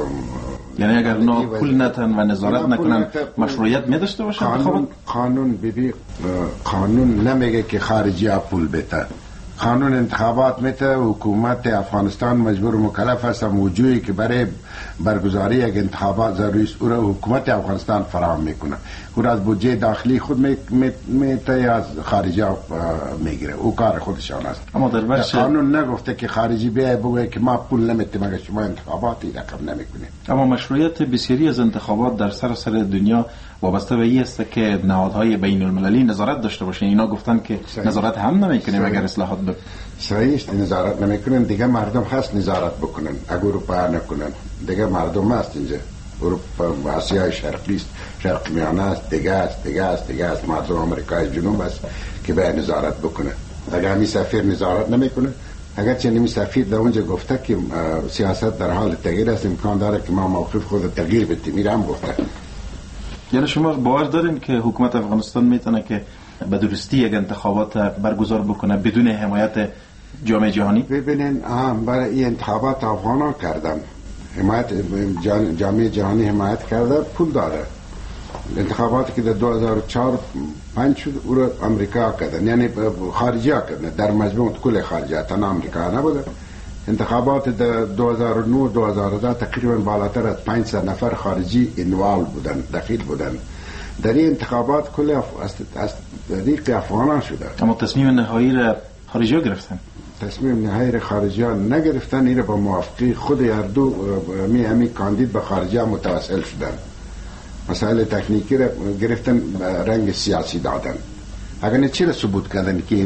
یعنی اگر اونا پول نتن و نظارت نکنن مشروعیت میداشته باشن؟
قانون قانون ببین قانون نمیگه که خارجی ها پول بته. قانون انتخابات میته حکومت افغانستان مجبور و مکلف است موجودی که برای برگزاری یک انتخابات ضروری است او را حکومت افغانستان فراهم میکنه. او را از بودجه داخلی خود میته یا از خارجی میگیره. او کار خودشان است.
اما در بخش
قانون نگفته که خارجی بیای بگه که ما پول نمیتیم اگر شما انتخاباتی رقم نمیکنیم.
اما مشروعیت بسیاری از انتخابات در سراسر دنیا وابسته به این است که نهادهای بین المللی نظارت داشته باشن. اینا گفتن که نظارت هم نمیکنیم اگر اصلاحات ب
صحیح است نظارت نمیکنن دیگه مردم هست نظارت بکنن. اگر اروپا نکنن دیگه مردم هست اینجا. اروپا آسیای شرقی است، شرق میانه است، دیگه است دیگه است دیگه است مردم آمریکای جنوب است که به نظارت بکنه. اگر می سفیر نظارت نمیکنه اگر چه نمی سفیر در اونجا گفته که سیاست در حال تغییر است امکان داره که ما موقف خود تغییر بدیم. میره هم گفته.
یعنی شما باور دارین که حکومت افغانستان میتونه که به درستی یک انتخابات برگزار بکنه بدون حمایت جامعه جهانی؟
ببینین برای این انتخابات افغانان کردن حمایت جامعه جهانی حمایت کرده پول داره. انتخاباتی که در دو هزار و چهار پنج شد او را امریکا کردن یعنی خارجی ها کردن در مجموع کل خارجی ها تنها امریکا نبوده. انتخابات در دو هزار و نه دو هزار و ده تقریبا بالاتر از پانصد نفر خارجی انوال بودن دخیل بودن در این انتخابات کل اف... از طریق افغانان شده.
اما تصمیم نهایی را خارجی ها گرفتن؟
تصمیم نهایی را خارجی ها نگرفتن. این را با موافقی خود اردو می همی کاندید به خارجی ها متوسل شدن. مسائل تکنیکی را گرفتن رنگ سیاسی دادن. اگر نه چرا ثبوت کردن که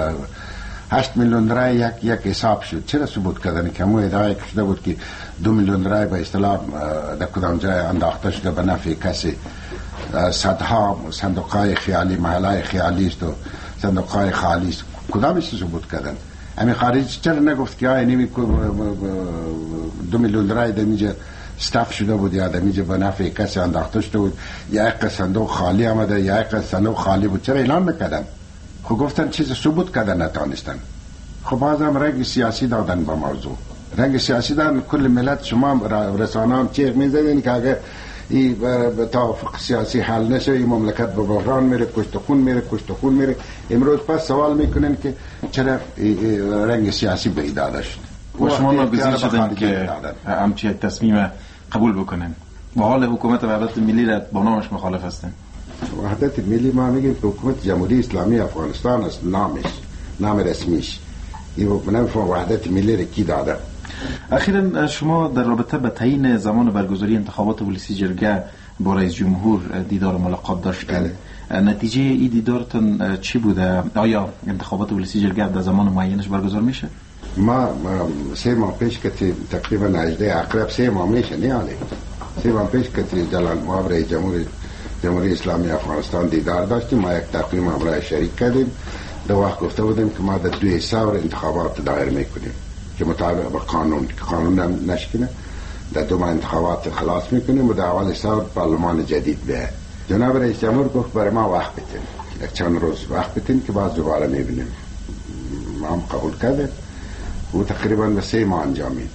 هشت میلیون رای یک یک حساب شد؟ چرا ثبوت کردن که همون ادعای شده بود که دو میلیون رای به اصطلاح در کدام جای انداخته شده به نفع کسی؟ صدها صندوقهای خیالی محلهای خیالی است و صندوقهای خالی است. کدامش ثبوت کردن؟ همین خارج چرا نگفت که آیا نمی دو میلیون رای در اینجا استاف شده بود یا در اینجا به نفع کسی انداخته شده بود یا یک صندوق خالی آمده یا یک صندوق خالی بود، چرا اعلان نکردن؟ خب گفتن چیز ثبوت کردن نتانستن. خب بازم رنگ سیاسی دادن به موضوع، رنگ سیاسی دادن. کل ملت شما رسانه هم چیغ میزدین که اگر این توافق سیاسی حل نشه این مملکت به بحران میره، کشت خون میره کشت خون میره. امروز پس سوال میکنن که چرا رنگ سیاسی به داده شد
و شما ناگزیر شدن که همچی تصمیم قبول بکنن و حال حکومت وحدت ملی را با نامش مخالف هستن.
وحدت ملی ما میگیم که حکومت جمهوری اسلامی افغانستان است، نامش نام رسمیش این نمیفهم وحدت ملی را کی داده.
اخیراً شما در رابطه با تعیین زمان برگزاری انتخابات ولسی جرگه با رئیس جمهور دیدار و ملاقات داشتید. نتیجه این دیدارتون چی بوده؟ آیا انتخابات ولسی جرگه در زمان معینش برگزار میشه؟
ما سه ماه پیش که تقریبا هجده اقرب سه ماه میشه نه علی سه ماه پیش که جلال مآب رئیس جمهور جمهوری اسلامی افغانستان دیدار داشتیم. ما یک تقویم همراه شریک کردیم. دو وقت گفته بودیم که ما در دو حساب انتخابات دایر میکنیم که مطابق با قانون که قانون هم نشکنه در دو ماه انتخابات خلاص میکنیم و در اول حساب پارلمان جدید به. جناب رئیس جمهور گفت برای ما وقت بتین، یک چند روز وقت بتین که باز دوباره میبینیم. ما هم قبول کردیم و تقریبا به سه ماه انجامید.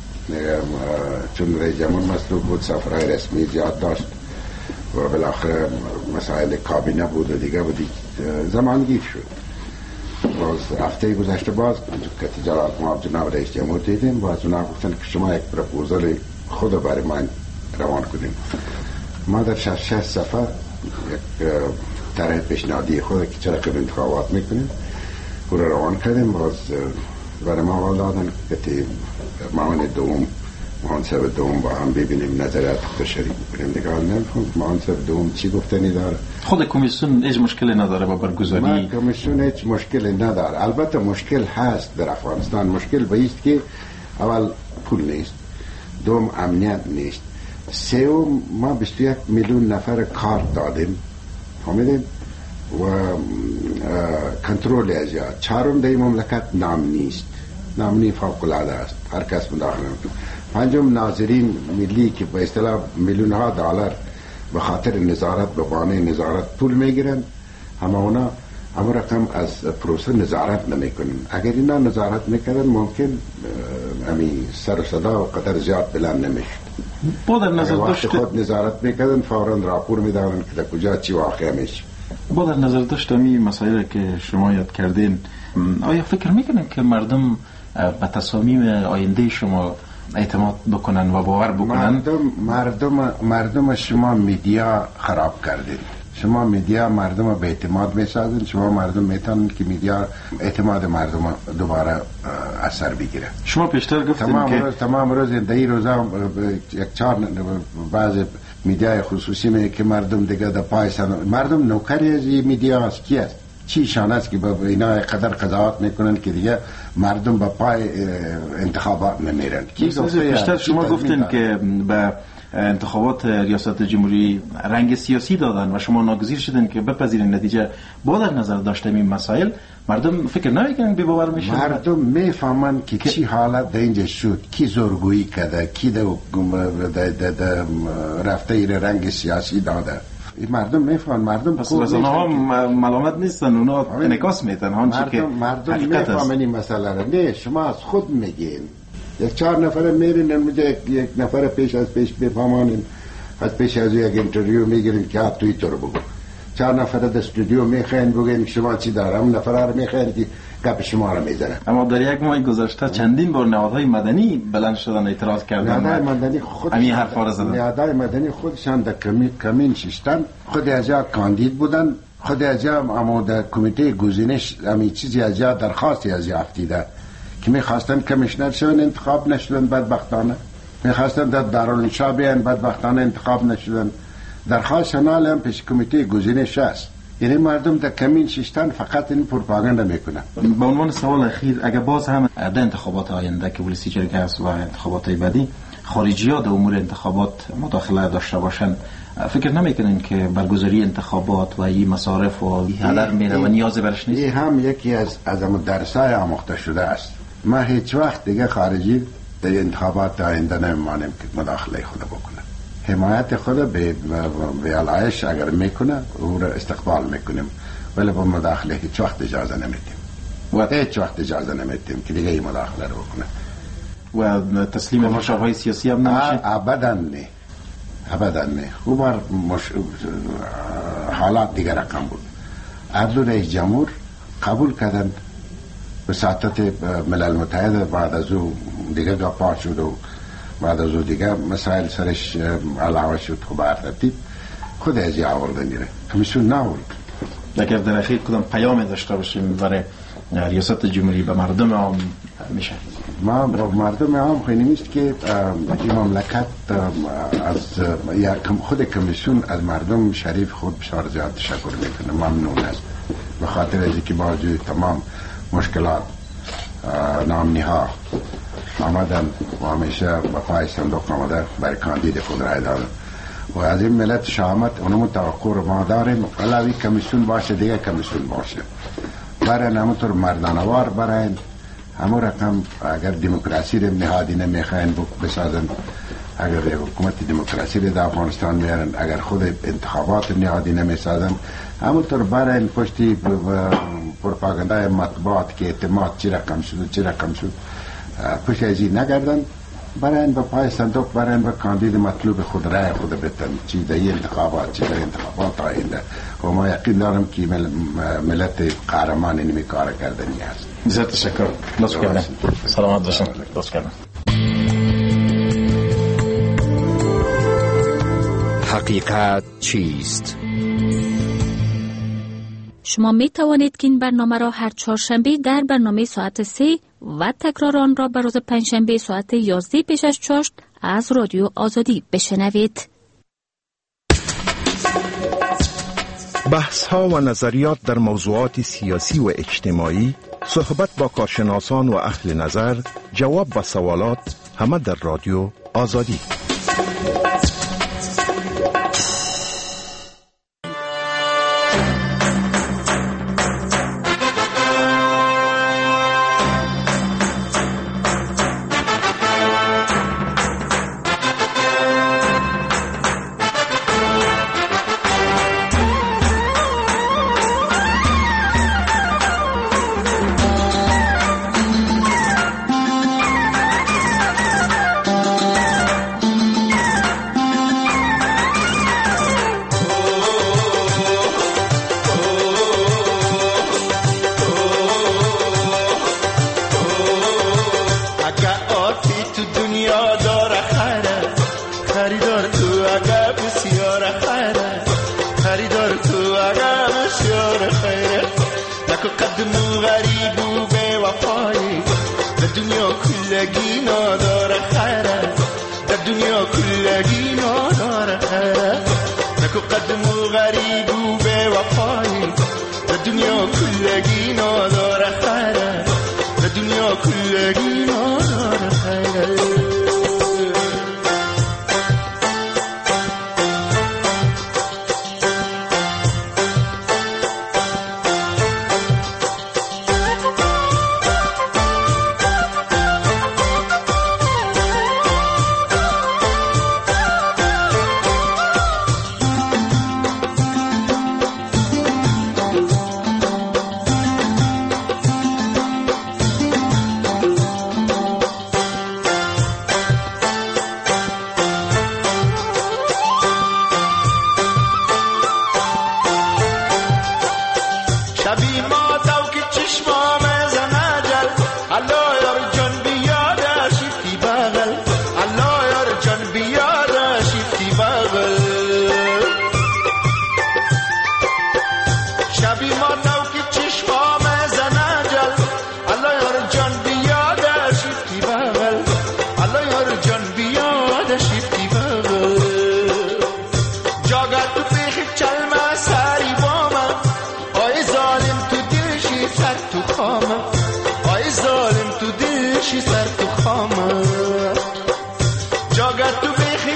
چون رئیس جمهور مصروف بود، سفرهای رسمی زیاد داشت و بالاخره مسائل کابینه بود و دیگه بودی زمان گیر شد. باز هفته گذشته باز که جلال مآب جناب رئیس جمهور دیدیم، باز اونا گفتن که شما یک پروپوزال خود برای ما روان کنیم. ما در شش شش صفحه یک طرح پیشنهادی خود که چرا قبل انتخابات میکنیم او رو روان کردیم. باز برای ما حال دادن که معاون دوم محاسب دوم با هم ببینیم نظرات خود شریک بکنیم. دیگه حال نمیفهم محاسب دوم چی گفتنی داره.
خود کمیسیون هیچ مشکلی نداره با برگزاری؟
ما کمیسیون هیچ مشکلی نداره. البته مشکل هست در افغانستان. مشکل بایست که اول پول نیست، دوم امنیت نیست، سوم ما بیست و یک میلیون نفر کار دادیم فهمیدیم و کنترل از یاد. چهارم در این مملکت نام نیست، نامنی فوق العاده است، هر کس مداخله میکنه. پنجم ناظرین ملی که به اصطلاح میلیون ها دلار به خاطر نظارت به بهانه نظارت پول میگیرن، همه اونا همه رقم از پروسه نظارت نمیکنن. اگر اینا نظارت میکردن ممکن همین سر و صدا و قدر زیاد بلند نمیشد.
با در نظر داشت
خود نظارت میکردن فوراً راپور میدادن که در کجا چی واقع میشه.
با در نظر داشت همین مسائل که شما یاد کردین، آیا فکر میکنن که مردم به تصامیم آینده شما اعتماد بکنن و باور بکنن؟
مردم مردم مردم شما میدیا خراب کردین. شما میدیا مردم به اعتماد میسازن. شما مردم میتونن که میدیا اعتماد مردم دوباره اثر بگیره.
شما پیشتر گفتین
تمام
که
روز تمام روز در این روزا یک چهار بعض میدیای خصوصی میگه که مردم دیگه در پای سن مردم نوکری از این میدیا است. کی است؟ چی شان است که به اینا قدر قضاوت میکنن که دیگه مردم به پای انتخابات نمیرن؟ کی گفته؟
پیشتر شما گفتین که به انتخابات ریاست جمهوری رنگ سیاسی دادن و شما ناگزیر شدن که بپذیرین نتیجه. با در نظر داشتن این مسائل مردم فکر نمیکنن بی باور میشن؟
مردم میفهمن که چی حالت در اینجا شد، کی زورگویی کرده، کی در رفته ایر رنگ سیاسی داده. مردم میفهمن. مردم
پس رسانه ها ملامت نیستن، اونا انعکاس میدن آنچه که
مردم میفهمن این مسئله را. نه شما از خود میگین. یک چهار نفره میرین نمیده یک نفر پیش از پیش بفهمانین، از پیش از یک اینترویو میگیرین که توی تو رو بگو. چهار نفر در استودیو میخواین بگین شما چی دارم، نفره رو میخواین که گپ شما رو میزنه.
اما در یک ماه گذشته چندین بار نهادهای مدنی بلند شدن اعتراض کردن.
نهادهای مدنی خود
همین حرفا رو زدن.
نهادهای مدنی خودشان در کمین کمین ششتن، خود از جا کاندید بودن، خود از جا اما در کمیته گزینش همین چیزی از جا درخواستی از جا افتیده که میخواستن کمیشنر شون انتخاب نشدن، بدبختانه میخواستن در دارالانشا بیان، بدبختانه انتخاب نشدن. درخواست شنال هم پیش کمیته گزینش است. یعنی مردم در کمین ششتن فقط این پروپاگاندا میکنن.
به عنوان سوال اخیر، اگر باز هم در انتخابات آینده که ولسی جرگه است و انتخابات بعدی خارجی ها در امور انتخابات مداخله داشته باشند، فکر نمیکنین که برگزاری انتخابات و این مصارف و هدر میره و نیازی برش نیست؟
این هم یکی از از درسای آموخته شده است. ما هیچ وقت دیگه خارجی در انتخابات آینده نمیمانیم که مداخله خود بکنه. حمایت خود به به علایش اگر میکنه او را استقبال میکنیم، ولی با مداخله هیچ وقت اجازه نمیدیم و هیچ وقت اجازه نمیدیم که دیگه این مداخله رو بکنه.
و تسلیم مشارهای سیاسی هم نمیشه؟
ابدا نه، ابدا نه. او بر مش... حالات دیگر رقم بود. عبدالله رئیس جمهور قبول کردن وساطت ملل متحد، بعد از او دیگه گپا شد و بعد از او دیگه مسائل سرش علاوه شد. خب برترتیب خود از یا آورده میره، کمیسیون ناورد.
اگر در اخیر کدام پیامی داشته باشیم برای ریاست جمهوری به مردم عام میشه؟
ما با مردم عام خیلی نیست که این مملکت از یا خود کمیسیون از مردم شریف خود بسیار زیاد تشکر میکنه، ممنون است به خاطر از اینکه با وجود تمام مشکلات نامنی ها آمدن و همیشه با پای صندوق آمده برای کاندید خود رای دادن و از این ملت شامت اونمون توقع رو ما داریم علاوه کمیسیون باشه دیگه کمیسیون باشه برای همونطور مردانوار برای همون رقم. اگر دموکراسی رو نهادی نمیخواین بسازن، اگر حکومت دموکراسی رو در افغانستان میارن، اگر خود انتخابات نهادی نمیسازن، همونطور برای پشتی پروپاگاندای مطبوعات که اعتماد چی رقم شد چی رقم شد پشت ازی نگردن، برای این با پای صندوق برای این با کاندید مطلوب خود رای خود بتن چی در انتخابات چی در انتخابات آینده. و ما یقین دارم که ملت قهرمان اینمی کار کردنی هست.
بسیار تشکر. لطف کردن. سلامت باشم. لطف کردن.
حقیقت چیست؟
شما می توانید که این برنامه را هر چهارشنبه در برنامه ساعت سه و تکرار آن را به روز پنجشنبه ساعت یازده پیش از چاشت از رادیو آزادی بشنوید.
بحث ها و نظریات در موضوعات سیاسی و اجتماعی، صحبت با کارشناسان و اهل نظر، جواب به سوالات، همه در رادیو آزادی.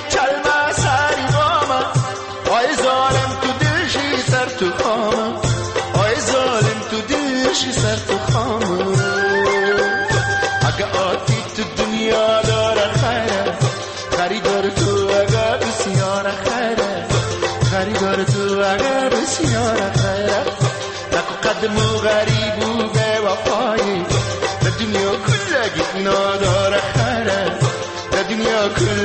کلمه سری بامه آی ظالم تو دلشی سر تو خامه آی ظالم تو دلشی سر تو خامه اگه آتی تو دنیا داره خیره خریدار تو اگه بسیار خیره خریدار تو اگه بسیار خیره نکو قدمو غریب و به وفایی در دنیا کلگی اینا داره خیره در دنیا کلگی